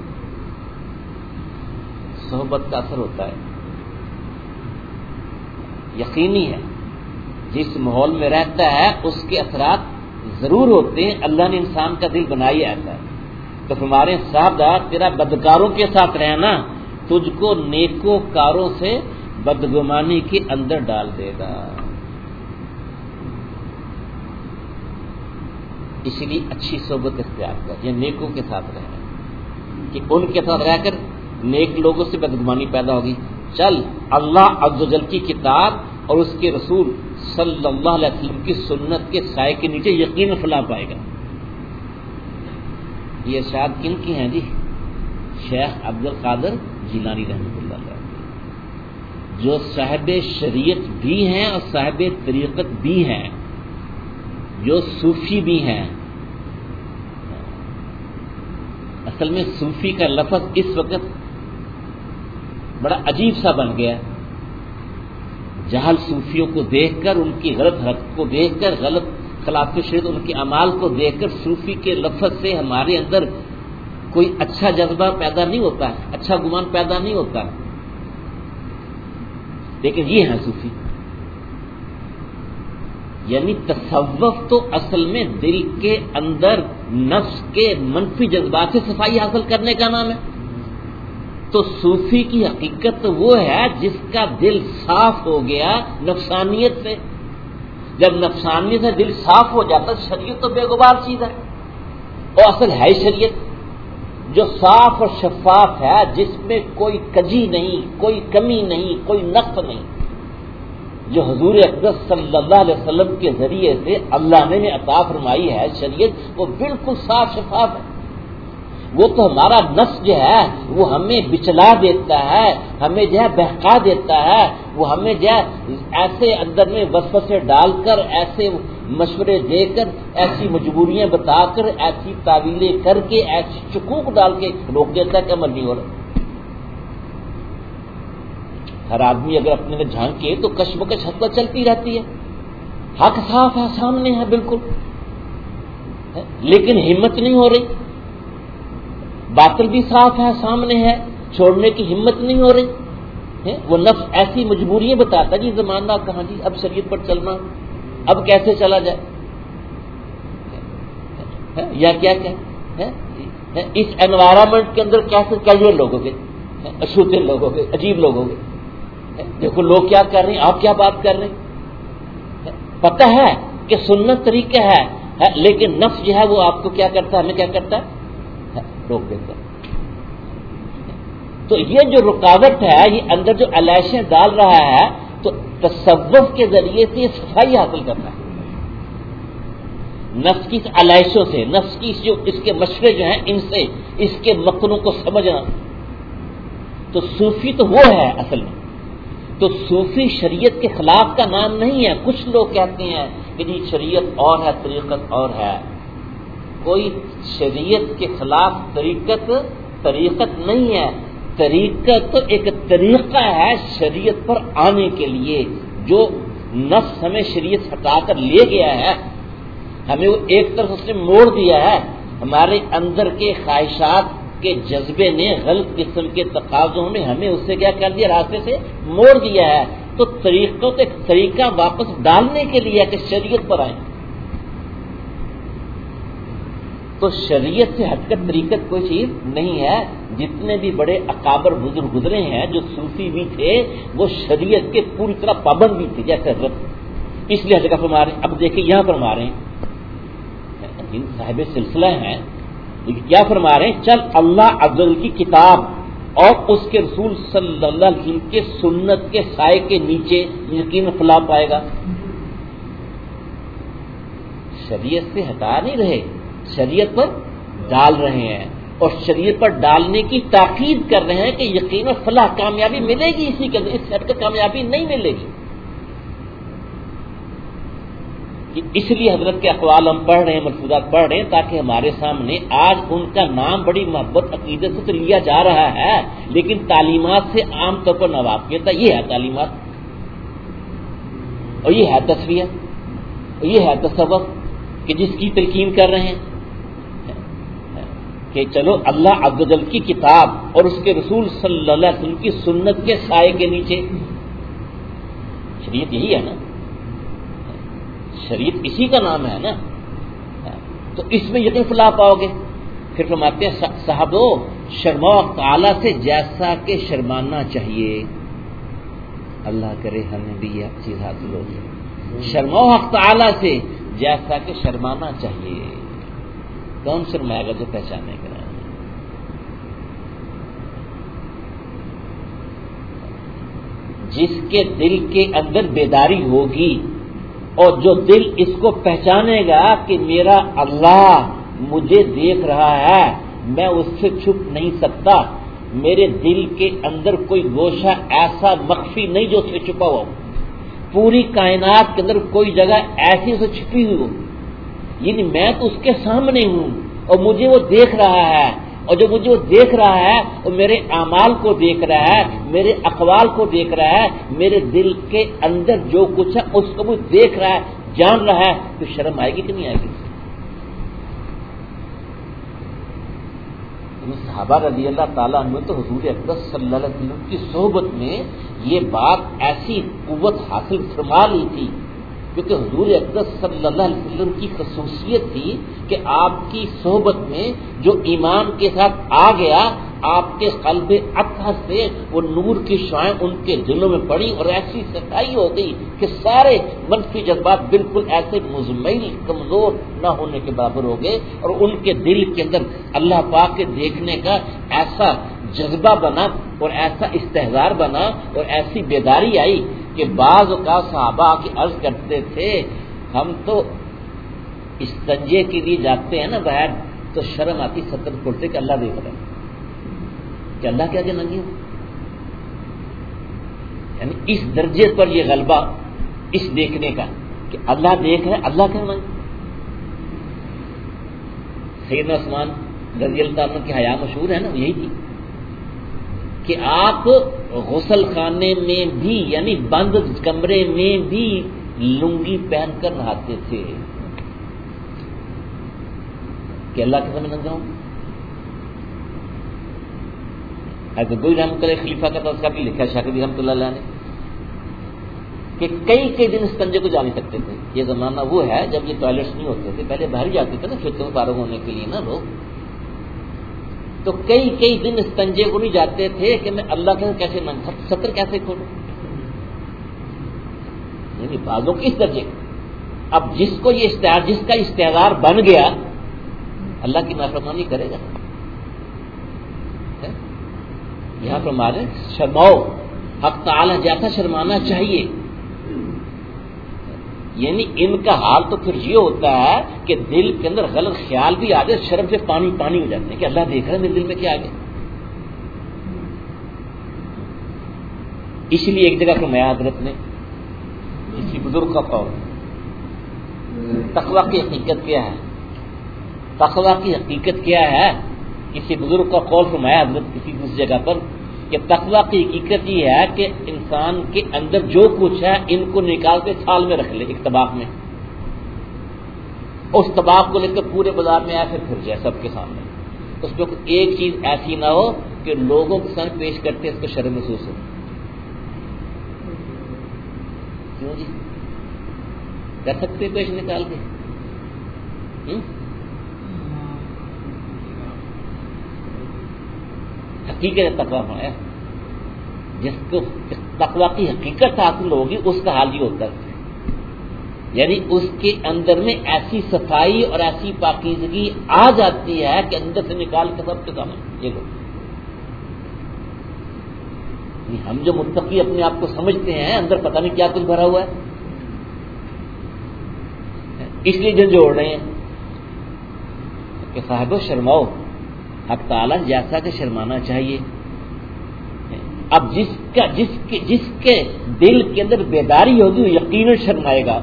صحبت کا اثر ہوتا ہے، یقینی ہے، جس ماحول میں رہتا ہے اس کے اثرات ضرور ہوتے ہیں، اللہ نے انسان کا دل بنایا ایسا ہے۔ تو ہمارے صاحب تیرا بدکاروں کے ساتھ رہنا تجھ کو نیکو کاروں سے بدگمانی کے اندر ڈال دے گا. اسی لیے اچھی صحبت اختیار کر, یہ نیکوں کے ساتھ رہنا کہ ان کے ساتھ رہ کر نیک لوگوں سے بدگمانی پیدا ہوگی. چل اللہ عز و جل کی کتاب اور اس کے رسول صلی اللہ علیہ وسلم کی سنت کے سائے کے نیچے یقین فلاح پائے گا. یہ ارشاد کن کی ہیں جی؟ شیخ عبد القادر جیلانی رحمۃ اللہ علیہ, جو صاحب شریعت بھی ہیں اور صاحب طریقت بھی ہیں, جو صوفی بھی ہیں. اصل میں صوفی کا لفظ اس وقت بڑا عجیب سا بن گیا. جہل صوفیوں کو دیکھ کر, ان کی غلط حرکت کو دیکھ کر, غلط خلاف شریعت ان کے اعمال کو دیکھ کر صوفی کے لفظ سے ہمارے اندر کوئی اچھا جذبہ پیدا نہیں ہوتا ہے, اچھا گمان پیدا نہیں ہوتا ہے. لیکن یہ ہیں صوفی. یعنی تصوف تو اصل میں دل کے اندر نفس کے منفی جذبات سے صفائی حاصل کرنے کا نام ہے. تو صوفی کی حقیقت تو وہ ہے جس کا دل صاف ہو گیا نفسانیت سے. جب نفسانیت سے دل صاف ہو جاتا, شریعت تو بے غبار چیز ہے, اور اصل ہے شریعت جو صاف اور شفاف ہے, جس میں کوئی کجی نہیں, کوئی کمی نہیں, کوئی نقص نہیں. جو حضور اقدس صلی اللہ علیہ وسلم کے ذریعے سے اللہ نے عطا فرمائی ہے شریعت, وہ بالکل صاف شفاف ہے. وہ تو ہمارا نفس جو ہے وہ ہمیں بچلا دیتا ہے, ہمیں جو ہے بہکا دیتا ہے, وہ ہمیں جو ہے ایسے اندر میں وسوسے ڈال کر, ایسے مشورے دے کر, ایسی مجبوریاں بتا کر, ایسی تعویلیں کر کے, ایسی شکوک ڈال کے روک دیتا ہے کہ عمل نہیں ہو رہا. ہر آدمی اگر اپنے میں جھانکے تو کشمکش حق چلتی رہتی ہے. حق صاف ہے, سامنے ہے بالکل, لیکن ہمت نہیں ہو رہی. باطل بھی صاف ہے, سامنے ہے, چھوڑنے کی ہمت نہیں ہو رہی. وہ نفس ایسی مجبوریاں بتاتا جی زمانہ کہاں جی, اب شریعت پر چلنا, اب کیسے چلا جائے, یا کیا کیا اس انوائرمنٹ کے اندر کیسے کیجول لوگوں کے, اشوتے لوگوں کے, عجیب لوگوں کے. دیکھو لوگ کیا کر رہے ہیں, آپ کیا بات کر رہے ہیں. پتہ ہے کہ سنت طریقہ ہے, لیکن نفس جو ہے وہ آپ کو کیا کرتا ہے, ہمیں کیا کرتا ہے, روک دیتا. تو یہ جو رکاوٹ ہے, یہ اندر جو علائشیں ڈال رہا ہے, تو تصوف کے ذریعے سے یہ صفائی حاصل کرنا ہے نفس کی علائشوں سے, نفس کی جو اس کے مشورے جو ہیں ان سے, اس کے مکنوں کو سمجھنا. تو صوفی تو وہ ہے اصل میں. تو صوفی شریعت کے خلاف کا نام نہیں ہے. کچھ لوگ کہتے ہیں کہ جی شریعت اور ہے, طریقت اور ہے. کوئی شریعت کے خلاف طریقت طریقت نہیں ہے. طریقت تو ایک طریقہ ہے شریعت پر آنے کے لیے. جو نفس ہمیں شریعت ہٹا کر لے گیا ہے, ہمیں وہ ایک طرف اس نے موڑ دیا ہے. ہمارے اندر کے خواہشات کے جذبے نے غلط قسم کے تقاضوں میں ہمیں اس سے کیا کر دیا, راستے سے موڑ دیا ہے. تو طریقوں کا ایک طریقہ واپس ڈالنے کے لیے کہ شریعت پر آئیں. تو شریعت سے ہٹ کر طریقت کوئی چیز نہیں ہے. جتنے بھی بڑے اکابر بزرگ گزرے ہیں جو صوفی بھی تھے, وہ شریعت کے پوری طرح پابند بھی تھے, جیسے حضرت. اس لیے حضرت فرما رہے ہیں. اب دیکھیں یہاں فرما رہے ہیں, جن صاحب سلسلہ ہیں لیکن کیا فرما رہے ہیں, چل اللہ عز و جل کی کتاب اور اس کے رسول صلی اللہ علیہ وسلم کے سنت کے سائے کے نیچے یقین فلاح پائے گا. شریعت سے ہٹا نہیں رہے, شریعت پر ڈال رہے ہیں, اور شریعت پر ڈالنے کی تاکید کر رہے ہیں کہ یقین و فلاح کامیابی ملے گی اسی کے اندر, اس سے ہٹ کر کامیابی نہیں ملے گی. اس لیے حضرت کے اقوال ہم پڑھ رہے ہیں, ملفوظات پڑھ رہے ہیں, تاکہ ہمارے سامنے آج ان کا نام بڑی محبت عقیدت سے تو لیا جا رہا ہے, لیکن تعلیمات سے عام طور پر ناواقفیت ہے. یہ ہے تعلیمات, اور یہ ہے تصویہ, اور یہ ہے تصوف کہ جس کی تلقین کر رہے ہیں کہ چلو اللہ عز و جل کی کتاب اور اس کے رسول صلی اللہ علیہ وسلم کی سنت کے سائے کے نیچے. شریعت یہی ہے نا, شریعت اسی کا نام ہے نا. تو اس میں یقین فلاح پاؤ گے. پھر فرماتے ہیں صاحبو شرماؤ تعالیٰ سے جیسا کہ شرمانا چاہیے. اللہ کرے ہمیں بھی یہ چیز حاصل ہو جائے. شرماؤ حق تعالی سے جیسا کہ شرمانا چاہیے. کون شرمائے گا جو پہچانے گا؟ جس کے دل کے اندر بیداری ہوگی اور جو دل اس کو پہچانے گا کہ میرا اللہ مجھے دیکھ رہا ہے، میں اس سے چھپ نہیں سکتا، میرے دل کے اندر کوئی گوشہ ایسا مخفی نہیں جو اس سے چھپا ہوا ہو، پوری کائنات کے اندر کوئی جگہ ایسی اسے چھپی ہوئی ہو، یعنی میں تو اس کے سامنے ہوں اور مجھے وہ دیکھ رہا ہے، اور جو مجھے وہ دیکھ رہا ہے وہ میرے اعمال کو دیکھ رہا ہے، میرے اقوال کو دیکھ رہا ہے، میرے دل کے اندر جو کچھ ہے اس کو وہ دیکھ رہا ہے، جان رہا ہے، تو شرم آئے گی کہ نہیں آئے گی؟ صحابہ رضی اللہ تعالیٰ عنہ تو حضور اقدس صلی اللہ علیہ وسلم کی صحبت میں یہ بات ایسی قوت حاصل فرما لی تھی، کیونکہ حضور اقدس صلی اللہ علیہ وسلم کی خصوصیت تھی کہ آپ کی صحبت میں جو ایمان کے ساتھ آ گیا، آپ کے قلب اطہر سے وہ نور کی شعاعیں ان کے دلوں میں پڑی اور ایسی صفائی ہو گئی کہ سارے منفی جذبات بالکل ایسے مزمل کمزور نہ ہونے کے برابر ہو گئے، اور ان کے دل کے اندر اللہ پاک کے دیکھنے کا ایسا جذبہ بنا اور ایسا استحضار بنا اور ایسی بیداری آئی کہ بعض اوقات صحابہ کی عرض کرتے تھے ہم تو استنجے کے لیے جاتے ہیں نا باہر تو شرم آتی ستر کھولتے کہ اللہ دیکھ رہا ہے، کہ اللہ کیا کہ ننگی ہو. یعنی اس درجے پر یہ غلبہ اس دیکھنے کا کہ اللہ دیکھ رہا ہے، اللہ کیا ننگی. سیدنا عثمان رضی اللہ عنہ کی حیا مشہور ہے نا، یہی تھی کہ آپ غسل خانے میں بھی یعنی بند کمرے میں بھی لنگی پہن کر نہاتے تھے کہ اللہ کے سامنے ننگا ہوں. حضرت گوئی رحمۃ اللہ خلیفہ کا تذکرہ بھی لکھا شاکربی رحمۃ اللہ علیہ نے کہ کئی کئی دن استنجے کو جا نہیں سکتے تھے. یہ زمانہ وہ ہے جب یہ ٹوائلٹس نہیں ہوتے تھے، پہلے باہر جاتے تھے نا کھیتوں میں فارغ ہونے کے لیے نا لوگ، تو کئی کئی دن استنجے کو نہیں جاتے تھے کہ میں اللہ کے کیسے ننگا ستر کیسے کھولوں. یعنی بعضوں کے اس درجے. اب جس کو یہ استعار جس کا استعار بن گیا اللہ کی نافرمانی کرے گا. یہاں پر ہمارے شرماؤ حق تعالی جیسا شرمانا چاہیے. یعنی ان کا حال تو پھر یہ ہوتا ہے کہ دل کے اندر غلط خیال بھی آ جائے، شرم سے پانی پانی ہو جاتے ہیں کہ اللہ دیکھ رہا ہے میرے دل میں کیا آ گیا. اسی لیے ایک جگہ فرمایا حضرت نے کسی بزرگ کا قول، تقویٰ کی حقیقت کیا ہے، تقویٰ کی حقیقت کیا ہے. کسی بزرگ کا قول فرمایا حضرت کسی دوسری جگہ پر کہ تقویٰ کی حقیقت یہ ہے کہ انسان کے اندر جو کچھ ہے ان کو نکال کے تھال میں رکھ لے ایک طباق میں، اس طباق کو لے کر پورے بازار میں آئے پھر پھر جائے سب کے سامنے. اس میں ایک چیز ایسی نہ ہو کہ لوگوں کے سامنے پیش کرتے اس کو شرم محسوس ہو. کیوں جی کر سکتے پیش نکال کے؟ حقیقت تقویٰ ہے، جس کو تقویٰ کی حقیقت حاصل ہوگی اس کا حال یہ ہوتا ہے. یعنی اس کے اندر میں ایسی صفائی اور ایسی پاکیزگی آ جاتی ہے کہ اندر سے نکال کے سب کے سامنے یہ لوگ. ہم جو متقی اپنے آپ کو سمجھتے ہیں اندر پتہ نہیں کیا کچھ بھرا ہوا ہے، اس لیے جھنجھوڑ رہے ہیں کہ صاحب شرماؤ حق تعالیٰ جیسا کہ شرمانا چاہیے. اب جس کا جس کے جس کے دل کے اندر بیداری ہوگی وہ یقیناً شرمائے گا.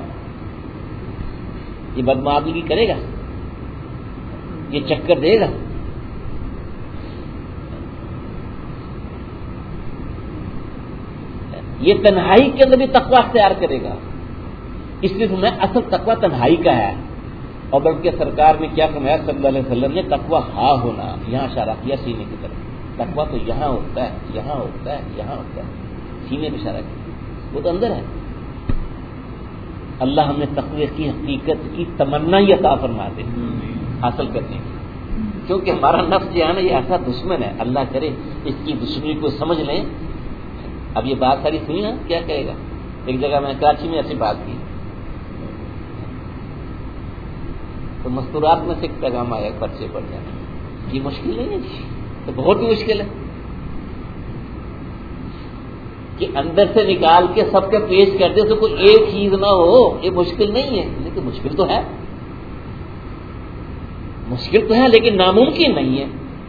یہ بدمعاملگی کرے گا، یہ چکر دے گا. یہ تنہائی کے اندر بھی تقویٰ اختیار کرے گا. اس لیے میں اصل تقویٰ تنہائی کا ہے. اور بلکہ سرکار نے کیا فرمایا صلی اللہ علیہ وسلم نے، تقویٰ ہاں ہونا، یہاں اشارہ کیا سینے کی طرف. تقویٰ تو یہاں ہوتا ہے، یہاں ہوتا ہے، یہاں ہوتا ہے، سینے پہ اشارہ کیا، وہ تو اندر ہے. اللہ ہم نے تقوی کی حقیقت کی تمنا ہی عطا فرما دے حاصل کرنے کی. کیونکہ ہمارا نفس جو ہے نا یہ ایسا دشمن ہے، اللہ کرے اس کی دشمنی کو سمجھ لیں. اب یہ بات ساری سنی نا، کیا کہے گا؟ ایک جگہ میں کراچی میں ایسی بات کی تو مستورات میں سے ایک پیغام آیا پرچے پڑ جانا، یہ مشکل نہیں ہے جی، تو بہت ہی مشکل ہے کہ اندر سے نکال کے سب کے پیش کرتے تو کوئی ایک چیز نہ ہو، یہ مشکل نہیں ہے، لیکن مشکل تو ہے، مشکل تو ہے لیکن ناممکن نہیں ہے۔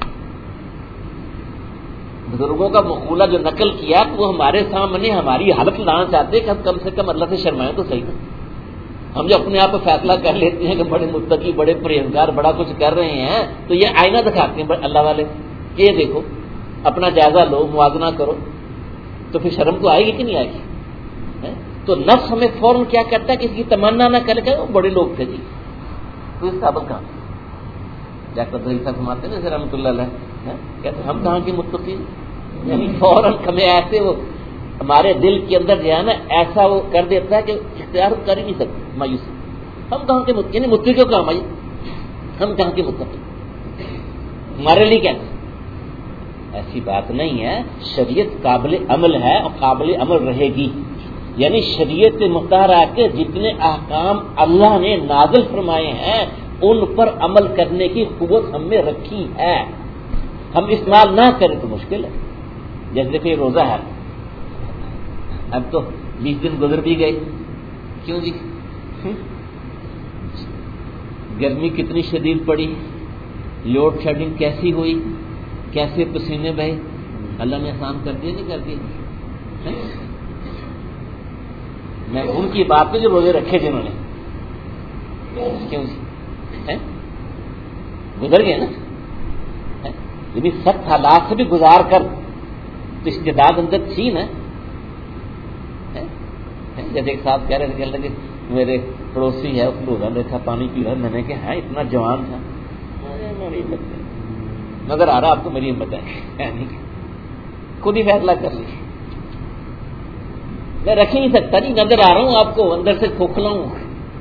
بزرگوں کا مقولہ جو نقل کیا تو وہ ہمارے سامنے ہماری حالت لانا چاہتے کہ ہم کم سے کم اللہ سے شرمائیں تو صحیح نا۔ ہم جو اپنے آپ کو فیصلہ کر لیتے ہیں کہ بڑے متقی، بڑے پرہیزگار، بڑا کچھ کر رہے ہیں، تو یہ آئینہ دکھاتے ہیں اللہ والے، یہ دیکھو اپنا جائزہ لو، موازنہ کرو، تو پھر شرم تو آئے گی کہ نہیں آئے گی؟ تو نفس ہمیں فوراً کیا کرتا ہے کہ اس کی تمنا نہ کرے کہ وہ بڑے لوگ تھے جی، تو اس قابل کہاں؟ ڈاکٹر عیسیٰ فرماتے ہیں نا رحمۃ اللہ علیہ، کہتے ہم کہاں کے متقی، یعنی فوراً ہمیں ایسے وہ ہمارے دل کے اندر جو ہے نا ایسا وہ کر دیتا ہے کہ اختیار کر ہی نہیں سکتے، مایوسی۔ ہم کہاں کے متقی، یعنی متقی کیوں کہاں بھائی، ہم کہاں کے متقی، ہمارے لیے کیا؟ ایسی بات نہیں ہے، شریعت قابل عمل ہے اور قابل عمل رہے گی، یعنی شریعت مطالعہ کے جتنے احکام اللہ نے نازل فرمائے ہیں ان پر عمل کرنے کی قوت ہم میں رکھی ہے، ہم استعمال نہ کریں تو مشکل ہے۔ جیسے دیکھو یہ روزہ ہے، اب تو بیس دن گزر بھی گئے، کیوں جی؟ گرمی کتنی شدید پڑی، لوڈ شیڈنگ کیسی ہوئی، کیسے پسینے بہے، اللہ نے آسان کر دیا نہیں کر دیا؟ میں ان کی بات پہ جو روزے رکھے جنہوں نے، کیوں جی گزر گئے نا، یعنی سخت حالات سے بھی گزار کر تو استعداد اندر تھی نا۔ جیسے ایک صاحب کہہ رہے تھے کہ میرے پڑوسی ہے اس کو روزہ دیکھا پانی پی رہا، میں نے کہا ہے اتنا جوان تھا، نظر آ رہا آپ کو میری ہمت ہے، خود ہی فیصلہ کر لی، میں رکھ ہی نہیں سکتا، نہیں نظر آ رہا ہوں آپ کو، اندر سے کھوکھلا ہوں۔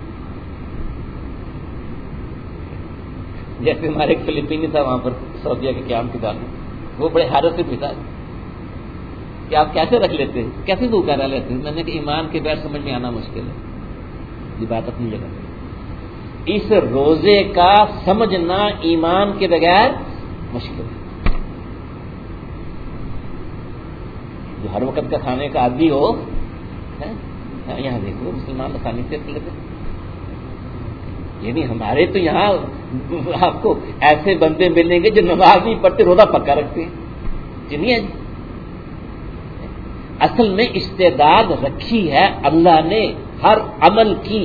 جیسے ہمارے ایک فلپینی تھا وہاں پر سعودیہ کے قیام کے دوران، وہ بڑے حیرت سے پوچھا کہ آپ کیسے رکھ لیتے ہیں، کیسے بھوکا رہ لیتے ہیں؟ میں نے کہا ایمان کے بغیر سمجھ میں آنا مشکل ہے، یہ بات اپنی جگہ۔ اس روزے کا سمجھنا ایمان کے بغیر مشکل ہے۔ جو ہر وقت کا کھانے کا عادی ہو، یہاں دیکھو مسلمان تو کھانے سے لیتے، یعنی ہمارے تو یہاں آپ کو ایسے بندے ملیں گے جو نماز نہیں پڑھتے روزہ پکا رکھتے ہیں، جنہیں ہے جی۔ اصل میں استعداد رکھی ہے اللہ نے ہر عمل کی،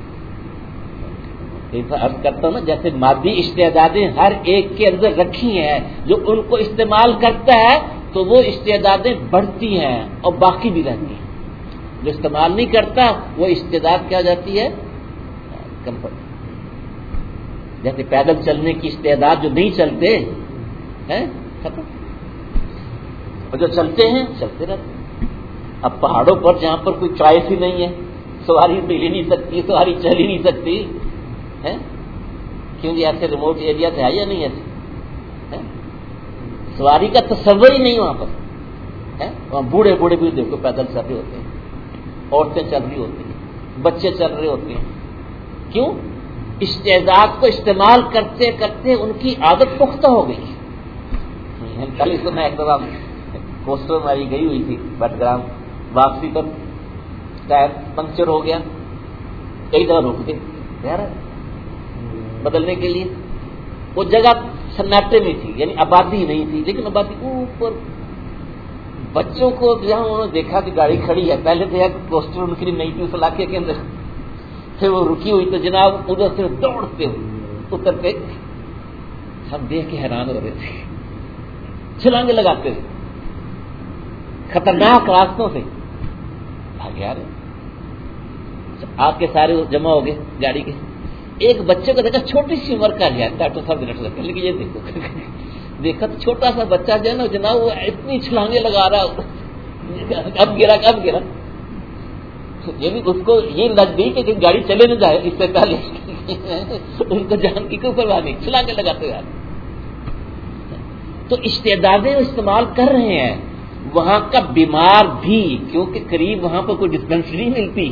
عرض کرتا ہوں نا جیسے مادی استعدادیں ہر ایک کے اندر رکھی ہیں، جو ان کو استعمال کرتا ہے تو وہ استعدادیں بڑھتی ہیں اور باقی بھی رہتی ہیں، جو استعمال نہیں کرتا وہ استعداد کیا جاتی ہے، کم پڑتی۔ جیسے پیدل چلنے کی استعداد جو نہیں چلتے ہیں ختم، اور جو چلتے ہیں چلتے رہتے ہیں۔ اب پہاڑوں پر جہاں پر کوئی چوائس ہی نہیں ہے، سواری تو ہل نہیں سکتی، سواری چل ہی نہیں سکتی ہے، کیونکہ ایسے ریموٹ ایریا سے ہے یا نہیں ایسے، سواری کا تصور ہی نہیں وہاں پر ہے، وہاں بوڑھے بوڑھے بھی دیکھو پیدل چل رہے ہوتے ہیں، عورتیں چل رہی ہوتی ہیں، بچے چل رہے ہوتے ہیں، کیوں؟ استعداد کو استعمال کرتے کرتے ان کی عادت پختہ ہو گئی۔ کل اس میں ایک دفعہ کوسٹر ماری گئی ہوئی تھی بٹگرام، واپسی پر ٹائر پنکچر ہو گیا، ایک دفعہ روک گئے یار بدلنے کے لیے، وہ جگہ سناٹے میں تھی، یعنی آبادی نہیں تھی، لیکن آبادی اوپر بچوں کو جہاں انہوں نے دیکھا کہ گاڑی کھڑی ہے، پہلے تو کوسٹر ان کے لیے نہیں تھی اس علاقے کے اندر، پھر وہ رکی ہوئی تو جناب ادھر سے دوڑتے ہوئے اتر پہ، ہم دیکھ کے حیران ہو رہے تھے، چھلانگے لگاتے ہوئے خطرناک راستوں سے بھاگ آ رہے، آ کے سارے جمع ہو گئے گاڑی کے، ایک بچے کو دیکھا چھوٹی سی عمر کا ہے ڈاکٹر صاحب منٹ لگتا، لیکن یہ دیکھو دیکھا تو چھوٹا سا بچہ جو ہے نا جناب وہ اتنی چھلانگے لگا رہا، اب گرا اب گرا، یعنی اس کو یہ لگ گئی کہ گاڑی چلے نہ جائے اس سے پہلے، ان کو جان کی کوئی پرواہ نہیں، چھلانگے لگاتے ہوئے۔ تو استعدادیں استعمال کر رہے ہیں، وہاں کا بیمار بھی، کیونکہ قریب وہاں پر کوئی ڈسپینسری نہیں ملتی،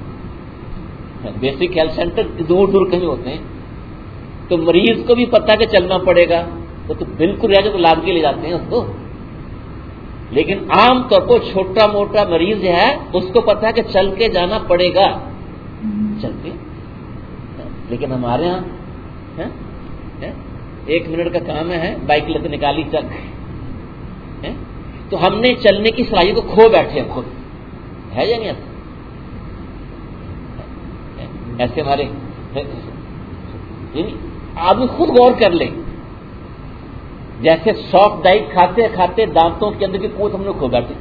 بیسک ہیلتھ سینٹر دور دور کہیں ہوتے ہیں، تو مریض کو بھی پتہ کہ چلنا پڑے گا، وہ تو بالکل رہ جو لاد کے لے جاتے ہیں اس کو. لیکن عام طور پر چھوٹا موٹا مریض جو ہے اس کو پتہ ہے کہ چل کے جانا پڑے گا، چل کے. لیکن ہمارے ہاں ایک منٹ کا کام ہے، بائک لت نکالی چل، تو ہم نے چلنے کی صلاحیت کو کھو بیٹھے ہیں خود، ہے یا نہیں ایسا؟ ایسے ہمارے آدمی خود غور کر لیں، جیسے سافٹ ڈائٹ کھاتے کھاتے دانتوں کے اندر کی قوت ہم نے کھو بیٹھے.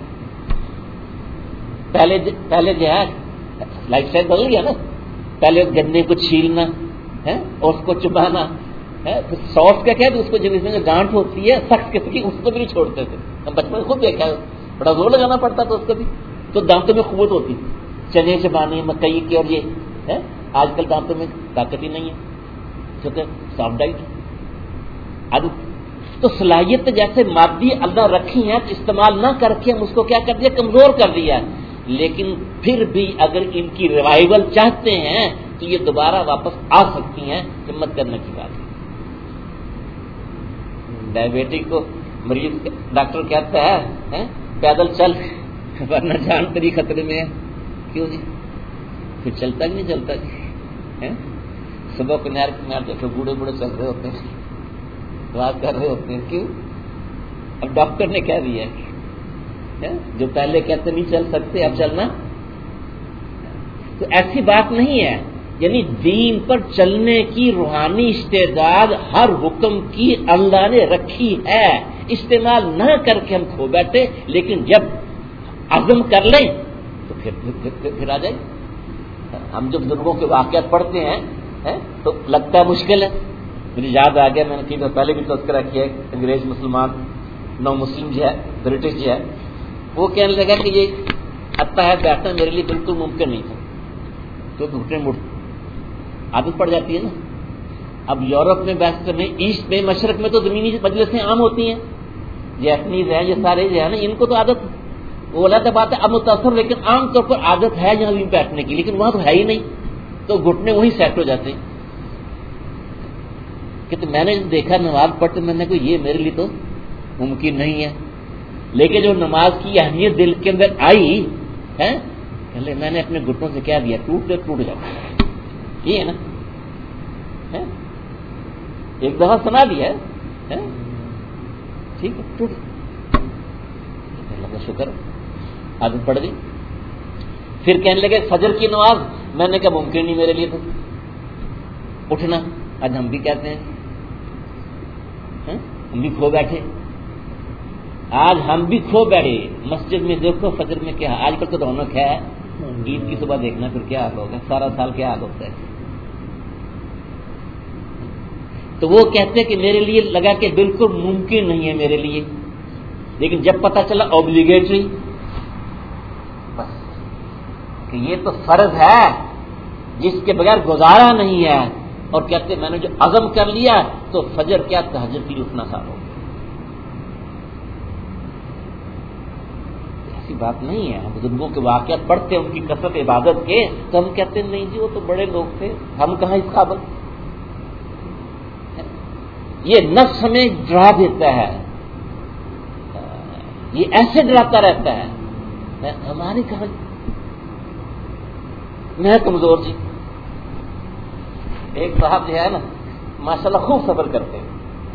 پہلے پہلے جو ہے لائف اسٹائل بدل گیا نا، پہلے گنے کو چھیلنا ہے اور اس کو چبانا ہے، سافٹ کا کیا ہے اس کو جب اس میں گانٹ ہوتی ہے سخت قسم کی اس کو بھی نہیں چھوڑتے تھے. ہم بچپن میں خود دیکھا ہے، بڑا زور لگانا پڑتا تھا اس کو بھی، تو دانتوں میں قوت ہوتی تھی. چنے چبانے مکئی کے اور یہ ہے، آج کل دانتوں میں طاقت ہی نہیں ہے، کیونکہ سافٹ ڈائٹ. اب تو صلاحیت جیسے مادی اللہ رکھی ہیں تو استعمال نہ کر کے ہم اس کو کیا کر دیا، کمزور کر دیا. لیکن پھر بھی اگر ان کی ریوائول چاہتے ہیں تو یہ دوبارہ واپس آ سکتی ہیں، ہمت کرنے کی بات ہے. ڈائبٹک کو مریض ڈاکٹر کہتا ہے پیدل چل ورنہ جان تیری خطرے میں ہے. کیوں جی؟ پھر چلتا بھی نہیں چلتا جی. صبح کو نہر کنارے دیکھو بوڑھے بوڑھے چل رہے ہوتے ہیں، بات کر رہے ہوتے ہیں. کیوں؟ اب ڈاکٹر نے کہہ دیا ہے، جو پہلے کہتے نہیں چل سکتے اب چلنا. تو ایسی بات نہیں ہے، یعنی دین پر چلنے کی روحانی استعداد ہر حکم کی اللہ نے رکھی ہے، استعمال نہ کر کے ہم کھو بیٹھے. لیکن جب عزم کر لیں تو پھر پھر, پھر, پھر آ جائے. ہم جو بزرگوں کے واقعات پڑھتے ہیں تو لگتا ہے مشکل ہے. مجھے یاد آ گیا، میں نے ٹھیک ہے پہلے بھی تذکرہ کیا ہے، انگریز مسلمان نو مسلم جو ہے برٹش جو ہے وہ کہنے لگا کہ یہ اتا ہے بیٹھنا میرے لیے بالکل ممکن نہیں تھا، تو گھٹنے مڑ عادت پڑ جاتی ہے نا. اب یورپ میں بیٹھ کرنے، ایسٹ میں مشرق میں تو زمینی مجلسیں عام ہوتی ہیں، جیپنیز ہیں یہ سارے جو ہے نا ان کو تو عادت، وہ علیحدہ بات ہے اب متاثر، لیکن عام طور پر عادت ہے یہاں بھی بیٹھنے کی، لیکن وہاں تو ہے ہی نہیں، تو گھٹنے وہی سیٹ ہو جاتے ہیں. کہ تو میں نے دیکھا نماز پڑھتے میں نے کہا یہ میرے لیے تو ممکن نہیں ہے. لیکن جو نماز کی اہمیت دل کے اندر آئی ہے، میں نے اپنے گھٹنوں سے کیا دیا، ٹوٹ دے ٹوٹ جاتا. یہ ہے نا، ایک دفعہ سنا دیا ہے ٹھیک ہے، ٹوٹ اللہ کا شکر عادت پڑ گئی. پھر کہنے لگے فجر کی نماز، میں نے کہا ممکن نہیں میرے لیے تو اٹھنا. آج ہم بھی کہتے ہیں، ہم بھی کھو بیٹھے، آج ہم بھی کھو بیٹھے. مسجد میں دیکھو فجر میں کیا، آج کل تو رونق ہے، عید کی صبح دیکھنا پھر کیا حال ہوگا، سارا سال کیا حال ہوتا ہے. تو وہ کہتے ہیں کہ میرے لیے لگا کہ بالکل ممکن نہیں ہے میرے لیے، لیکن جب پتہ چلا اوبلیگیٹری، بس کہ یہ تو فرض ہے جس کے بغیر گزارا نہیں ہے، اور کہتے میں نے جو عزم کر لیا تو فجر کیا تہجد کے لیے اٹھنا سال ہو گیا. ایسی بات نہیں ہے. ہم بزرگوں کے واقعات پڑھتے ہیں ان کی کثرت عبادت کے، تو ہم کہتے ہیں نہیں جی وہ تو بڑے لوگ تھے، ہم کہاں اس قابل. یہ نفس ہمیں ڈرا دیتا ہے، یہ ایسے ڈراتا رہتا ہے، ہماری کہاں میں کمزور جی. ایک صاحب جو ہے نا ماشاءاللہ خوب سفر کرتے ہیں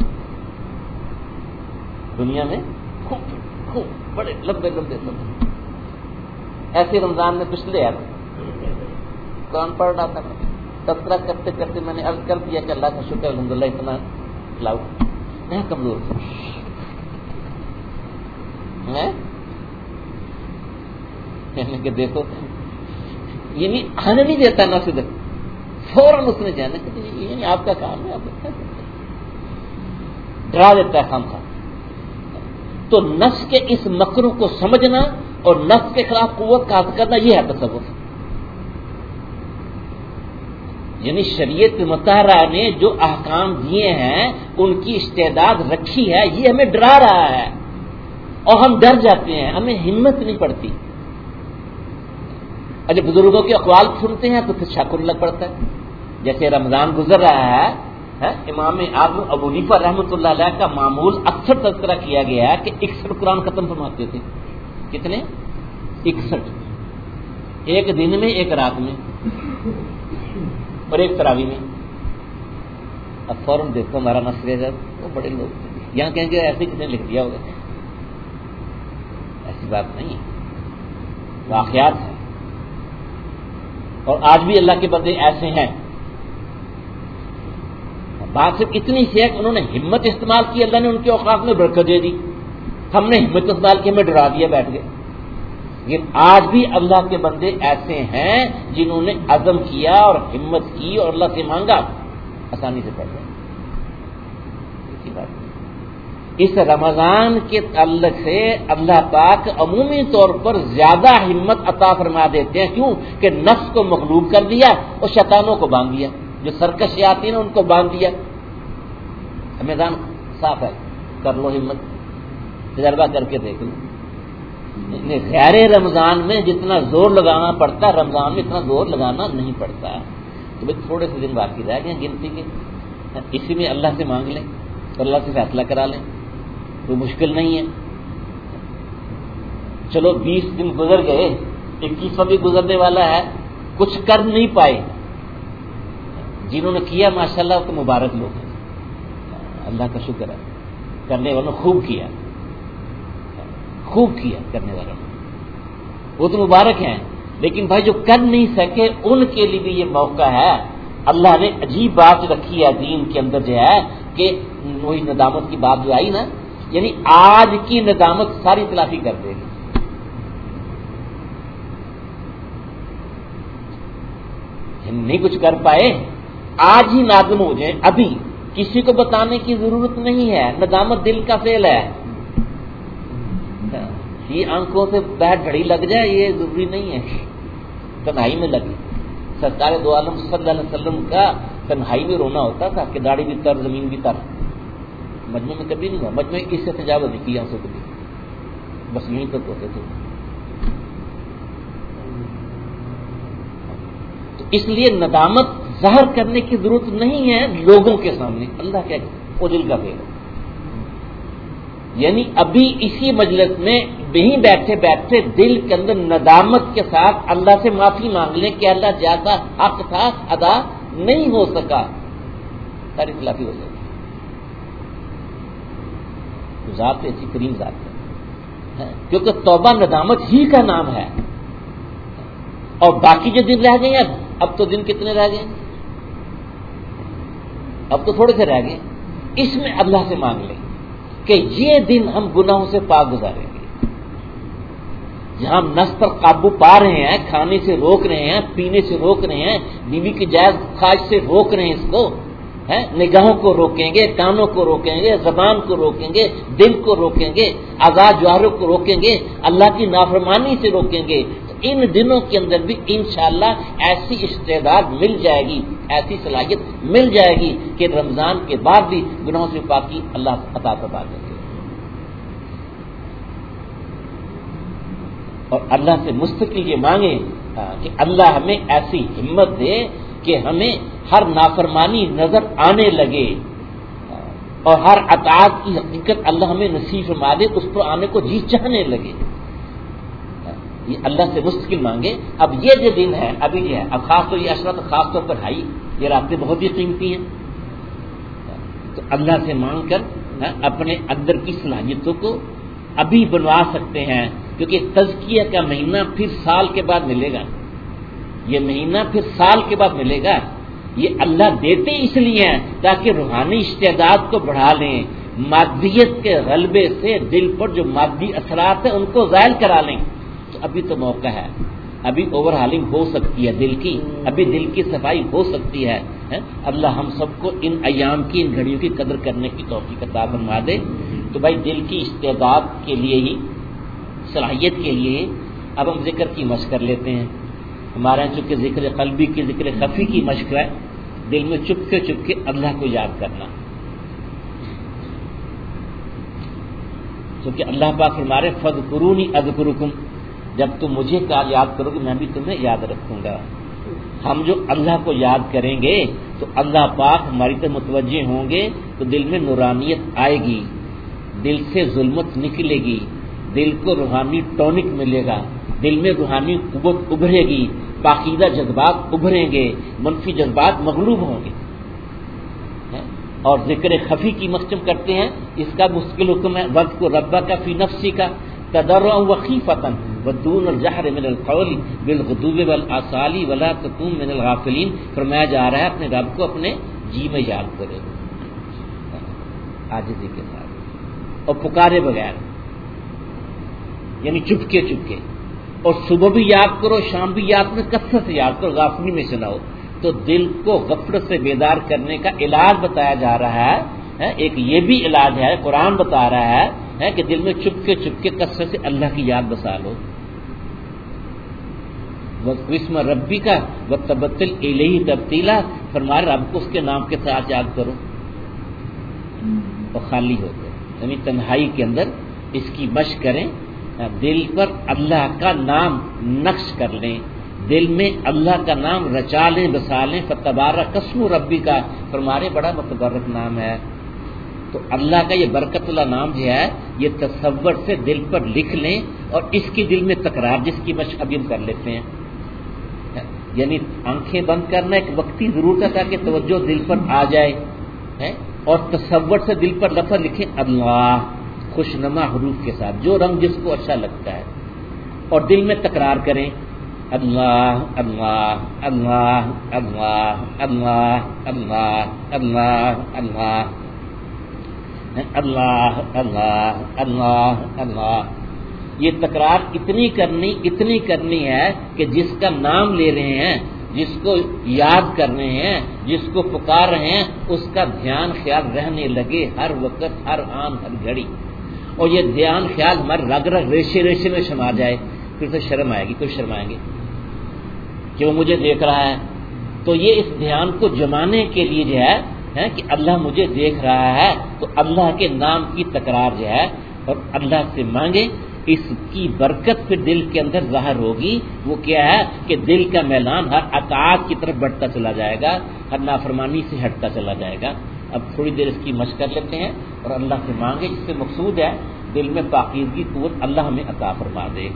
دنیا میں، خوب خوب بڑے لمبے لمبے سفر. ایسے رمضان میں پچھلے یار کون پڑھ رہا تھا، تذکرہ کرتے کرتے میں نے عرض کر دیا کہ اللہ کا شکر الحمدللہ اتنا لاؤ، میں کمزور ہوں. میں کہنے کہ دیکھو یہ نہیں آنے نہیں دیتا نا، صدر فوراً اس نے جانا کہ یہ آپ کا کام ہے، آپ ڈرا دیتا ہے خام خام. تو نفس کے اس مکروں کو سمجھنا اور نفس کے خلاف قوت کا کرنا، یہ ہے تصوف. یعنی شریعت مطہرہ نے جو احکام دیے ہیں ان کی استعداد رکھی ہے، یہ ہمیں ڈرا رہا ہے. اور ہم ڈر جاتے ہیں, ہمیں ہمت نہیں پڑتی. اور جب بزرگوں کے اقوال سنتے ہیں تو پھر شک ہونے لگ پڑتا ہے. جیسے رمضان گزر رہا ہے, ہے امام اعظم ابو حنیفہ رحمۃ اللہ علیہ کا معمول اکثر تذکرہ کیا گیا ہے کہ اکسٹھ قرآن ختم فرماتے تھے. کتنے؟ اکسٹھ. ایک دن میں, ایک رات میں, اور ایک تراوی میں. اب فوراً دیکھو ہمارا مسئلہ ہے, وہ بڑے لوگ یہاں کہیں گے ایسے کتنے لکھ دیا ہوگا. ایسی بات نہیں ہے, واقعات ہیں. اور آج بھی اللہ کے بندے ایسے ہیں. بات صرف اتنی سی ہے کہ انہوں نے ہمت استعمال کی, اللہ نے ان کے اوقات میں برکت دے دی. ہم نے ہمت استعمال کی, ہمیں ڈرا دیا, بیٹھ گئے. لیکن آج بھی اللہ کے بندے ایسے ہیں جنہوں نے عزم کیا اور ہمت کی اور اللہ سے مانگا, آسانی سے پڑھ گئے. اسی بات اس رمضان کے تعلق سے اللہ پاک عمومی طور پر زیادہ ہمت عطا فرما دیتے ہیں. کیوں؟ کہ نفس کو مغلوب کر دیا اور شیطانوں کو باندھ دیا. جو سرکش آتی ہیں ان کو باندھ دیا. میدان صاف ہے, کر لو ہمت, تجربہ کر کے دیکھ لو. غیر رمضان میں جتنا زور لگانا پڑتا, رمضان میں اتنا زور لگانا نہیں پڑتا. تو بھائی تھوڑے سے دن باقی رہ گئے گنتی کے, اسی میں اللہ سے مانگ لیں اور اللہ سے فیصلہ کرا لیں. کوئی مشکل نہیں ہے. چلو بیس دن گزر گئے, اکیسواں بھی گزرنے والا ہے, کچھ کر نہیں پائے. جنہوں نے کیا ماشاءاللہ تو مبارک لوگ ہیں, اللہ کا شکر ہے. کرنے والوں نے خوب کیا, خوب کیا کرنے والوں نے, وہ تو مبارک ہیں. لیکن بھائی جو کر نہیں سکے ان کے لیے بھی یہ موقع ہے. اللہ نے عجیب بات رکھی ہے دین کے اندر جو ہے کہ وہی ندامت کی بات جو آئی نا, یعنی آج کی ندامت ساری تلافی کر دے گی. نہیں کچھ کر پائے, آج ہی نادم ہو جائیں. ابھی کسی کو بتانے کی ضرورت نہیں ہے. ندامت دل کا فعل ہے. یہ آنکھوں سے بیٹھ گھڑی لگ جائے یہ ضروری نہیں ہے. تنہائی میں لگی. سرکار دو عالم صلی اللہ علیہ وسلم کا تنہائی میں رونا ہوتا تھا کہ داڑھی بھی تر, زمین بھی تر. مجمع میں کبھی نہیں ہوا. مجمع اس سے تجاوز نہیں کیا آنکھوں کبھی, بس یہیں تک ہوتے تھے. تو اس لیے ندامت ظاہر کرنے کی ضرورت نہیں ہے لوگوں کے سامنے. اللہ کیا وہ دل کا فعل ہے. یعنی ابھی اسی مجلس میں وہیں بیٹھے بیٹھے دل کے اندر ندامت کے ساتھ اللہ سے معافی مانگ لیں کہ اللہ جیسا حق تھا ادا نہیں ہو سکا, ساری خلافی ہو جائے. ذات ایسی کریم ذات ہے, کیونکہ توبہ ندامت ہی کا نام ہے. اور باقی جو دن رہ گئے, اب تو دن کتنے رہ گئے, اب تو تھوڑے سے رہ گئے. اس میں اللہ سے مانگ لیں کہ یہ دن ہم گناہوں سے پاک گزاریں گے. جہاں ہم نفس پر قابو پا رہے ہیں, کھانے سے روک رہے ہیں, پینے سے روک رہے ہیں, بیوی کی جائز خواہش سے روک رہے ہیں, اس کو ہے نگاہوں کو روکیں گے, کانوں کو روکیں گے, زبان کو روکیں گے, دل کو روکیں گے, آزاد جواروں کو روکیں گے, اللہ کی نافرمانی سے روکیں گے. ان دنوں کے اندر بھی انشاءاللہ ایسی استعداد مل جائے گی, ایسی صلاحیت مل جائے گی کہ رمضان کے بعد بھی گناہوں سے پاکی اللہ عطا فرما دیں گے. اور اللہ سے مستقل یہ مانگیں کہ اللہ ہمیں ایسی ہمت دے کہ ہمیں ہر نافرمانی نظر آنے لگے اور ہر اطاعت کی حقیقت اللہ ہمیں نصیب فرما دے, اس پر آنے کو جی چاہنے لگے. یہ اللہ سے مستقل مانگے. اب یہ جو دن ہے ابھی یہ ہے, اب خاص طور یہ اشرت خاص طور پر ہائی, یہ راتیں بہت ہی قیمتی ہیں. تو اللہ سے مانگ کر اپنے اندر کی صلاحیتوں کو ابھی بنوا سکتے ہیں, کیونکہ تزکیہ کا مہینہ پھر سال کے بعد ملے گا. یہ مہینہ پھر سال کے بعد ملے گا. یہ اللہ دیتے اس لیے ہیں تاکہ روحانی استعداد کو بڑھا لیں, مادیت کے غلبے سے دل پر جو مادی اثرات ہیں ان کو زائل کرا لیں. تو ابھی تو موقع ہے, ابھی اوور ہالنگ ہو سکتی ہے دل کی, ابھی دل کی صفائی ہو سکتی ہے. اللہ ہم سب کو ان ایام کی, ان گھڑیوں کی قدر کرنے کی توفیق عطا فرما دے. تو بھائی دل کی استعداد کے لیے ہی, صلاحیت کے لیے اب ہم ذکر کی مشق کر لیتے ہیں. ہمارا چونکہ ذکر قلبی کی, ذکر خفی کی مشق ہے, دل میں چپ کے چپ کے اللہ کو یاد کرنا. کیونکہ اللہ پاک فرما رہے فذکرونی اذکرکم، جب تم مجھے یاد کرو گے میں بھی تمہیں یاد رکھوں گا. ہم جو اللہ کو یاد کریں گے تو اللہ پاک ہماری طرف متوجہ ہوں گے تو دل میں نورانیت آئے گی، دل سے ظلمت نکلے گی، دل کو روحانی ٹونک ملے گا، دل میں روحانی قوت ابھرے گی، پاکیزہ جذبات ابھریں گے، منفی جذبات مغلوب ہوں گے. اور ذکر خفی کی مقصد کرتے ہیں، اس کا مستقل حکم ہے وَاذْكُرْ رَبَّكَ فِي نَفْسِكَ تَضَرُّعًا وَخِيفَةً وَدُونَ الْجَهْرِ مِنَ الْقَوْلِ بِالْغُدُوِّ وَالْآصَالِ وَلَا تَكُن مِنَ الْغَافِلِينَ. فرمایا جا رہا ہے اپنے رب کو اپنے جی میں یاد کرے، عاجزی کے ساتھ اور پکارے بغیر، یعنی چپکے چپکے. اور صبح بھی یاد کرو، شام بھی یاد کرو، کثرت سے یاد کرو، غافلی میں سے نہ ہو. تو دل کو غفلت سے بیدار کرنے کا علاج بتایا جا رہا ہے. ایک یہ بھی علاج ہے، قرآن بتا رہا ہے کہ دل میں چپکے چپکے کثرت سے اللہ کی یاد بسا لو. وَاسْمَ رَبِّكَ وَتَبَتَّلْ إِلَيْهِ تَبْتِيلًا، فرمایا رب کو اس کے نام کے ساتھ یاد کرو اور خالی ہو کر، یعنی تنہائی کے اندر اس کی مشق کریں. دل پر اللہ کا نام نقش کر لیں، دل میں اللہ کا نام رچا لیں، بسا لیں. فتبارک اسم ربک، فرمارے بڑا متبرک نام ہے. تو اللہ کا یہ برکت اللہ نام جو ہے یہ تصور سے دل پر لکھ لیں اور اس کی دل میں تکرار، جس کی مشق ابھی ہم کر لیتے ہیں، یعنی آنکھیں بند کرنا ایک وقتی ضرورت ہے تاکہ توجہ دل پر آ جائے، اور تصور سے دل پر لفظ لکھیں اللہ خوشنما حروف کے ساتھ، جو رنگ جس کو اچھا لگتا ہے، اور دل میں تکرار کریں اللہ اللہ اللہ اللہ اللہ اللہ اللہ اللہ اللہ اللہ اللہ اللہ. یہ تکرار اتنی کرنی اتنی کرنی ہے کہ جس کا نام لے رہے ہیں، جس کو یاد کر رہے ہیں، جس کو پکار رہے ہیں، اس کا دھیان خیال رہنے لگے ہر وقت، ہر آن، ہر گھڑی. اور یہ دھیان خیال ہمارے رگ رگ ریشے ریشے میں سما جائے، پھر تو شرم آئے گی، کوئی شرمائیں گے کہ وہ مجھے دیکھ رہا ہے. تو یہ اس دھیان کو جمانے کے لیے جو ہے کہ اللہ مجھے دیکھ رہا ہے، تو اللہ کے نام کی تکرار جو ہے اور اللہ سے مانگے، اس کی برکت پھر دل کے اندر ظاہر ہوگی. وہ کیا ہے کہ دل کا میلان ہر اطاعت کی طرف بڑھتا چلا جائے گا، ہر نافرمانی سے ہٹتا چلا جائے گا. اب تھوڑی دیر اس کی مشق کر لیتے ہیں اور اللہ سے مانگے، جس سے مقصود ہے دل میں پاکیزگی قوت اللہ ہمیں عطا فرما دے.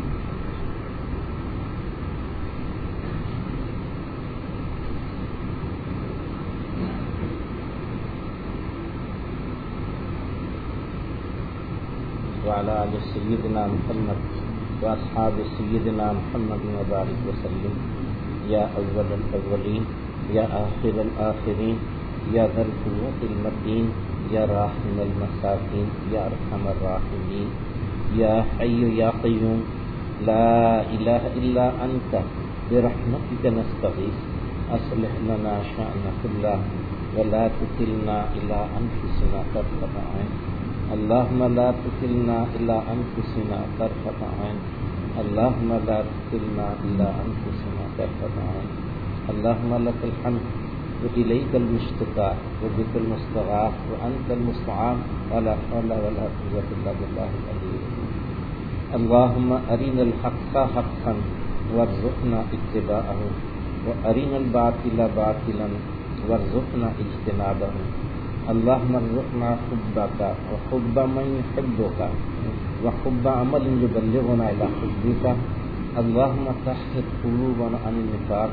وعلى آل سيدنا محمد وأصحاب سيدنا محمد وبارك وسلم. يا أول الأولين يا آخر الآخرين يا ذا القوة المتين يا راحم المساكين يا أرحم الراحمين يا حي يا قيوم لا إله إلا أنت برحمتك نستغيث أصلح لنا شأننا كله ولا تكلنا إلى أنفسنا طرفة عين. اللهم لا تكلنا إلى أنفسنا طرفة عين. اللهم لا تكلنا إلى أنفسنا طرفة عين. اللهم لك الحمد وإليك المشتكى وبك المستغاث وأنت المستعان ولا حول ولا قوة إلا بالله العلي العظيم. اللهم أرنا الحق حقا وارزقنا اتباعه وأرنا الباطل باطلا وارزقنا اجتنابه. اللهم ارزقنا حبك وحب من يحبك وحب عمل يبلغنا إلى حبك. اللهم طهر قلوبنا عن النفاق.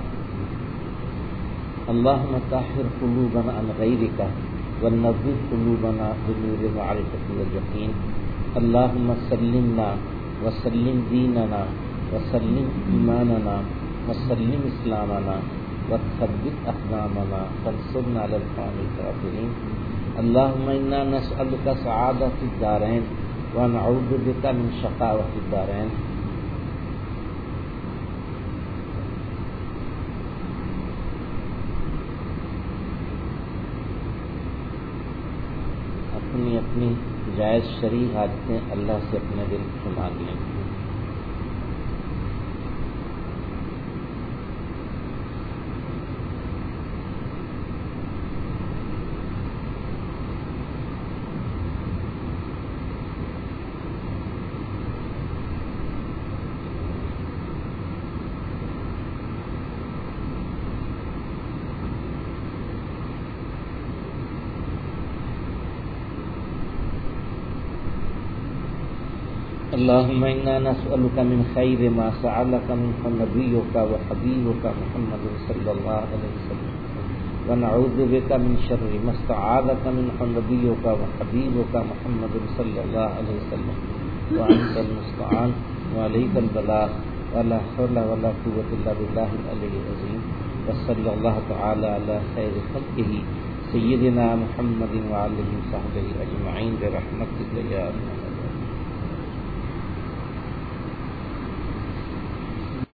اللهم طهر قلوبنا عن غيرك ونظف قلوبنا بنور المعرفة واليقين. اللهم سلمنا وسلم ديننا وسلم إيماننا وسلم إسلامنا وثبت أقدامنا وانصرنا على القوم الكافرين. اللهم إنا نسألك سعادة الدارين ونعوذ بك من شقاوة الدارين. اپنی اپنی جائز شرعی حاجتیں اللہ سے اپنے دل سے مانگ لیں. اللهم إنا نسألك من خير ما سألك منه نبيك وحبيبك محمد صلى الله عليه وسلم ونعوذ بك من شر ما استعاذك منه نبيك وحبيبك محمد صلى الله عليه وسلم وأنت المستعان وعليك البلاغ ولا حول ولا قوة إلا بالله العلي العظيم وصلى الله تعالى على خير خلقه سيدنا محمد وعلى آله وصحبه أجمعين برحمتك يا أرحم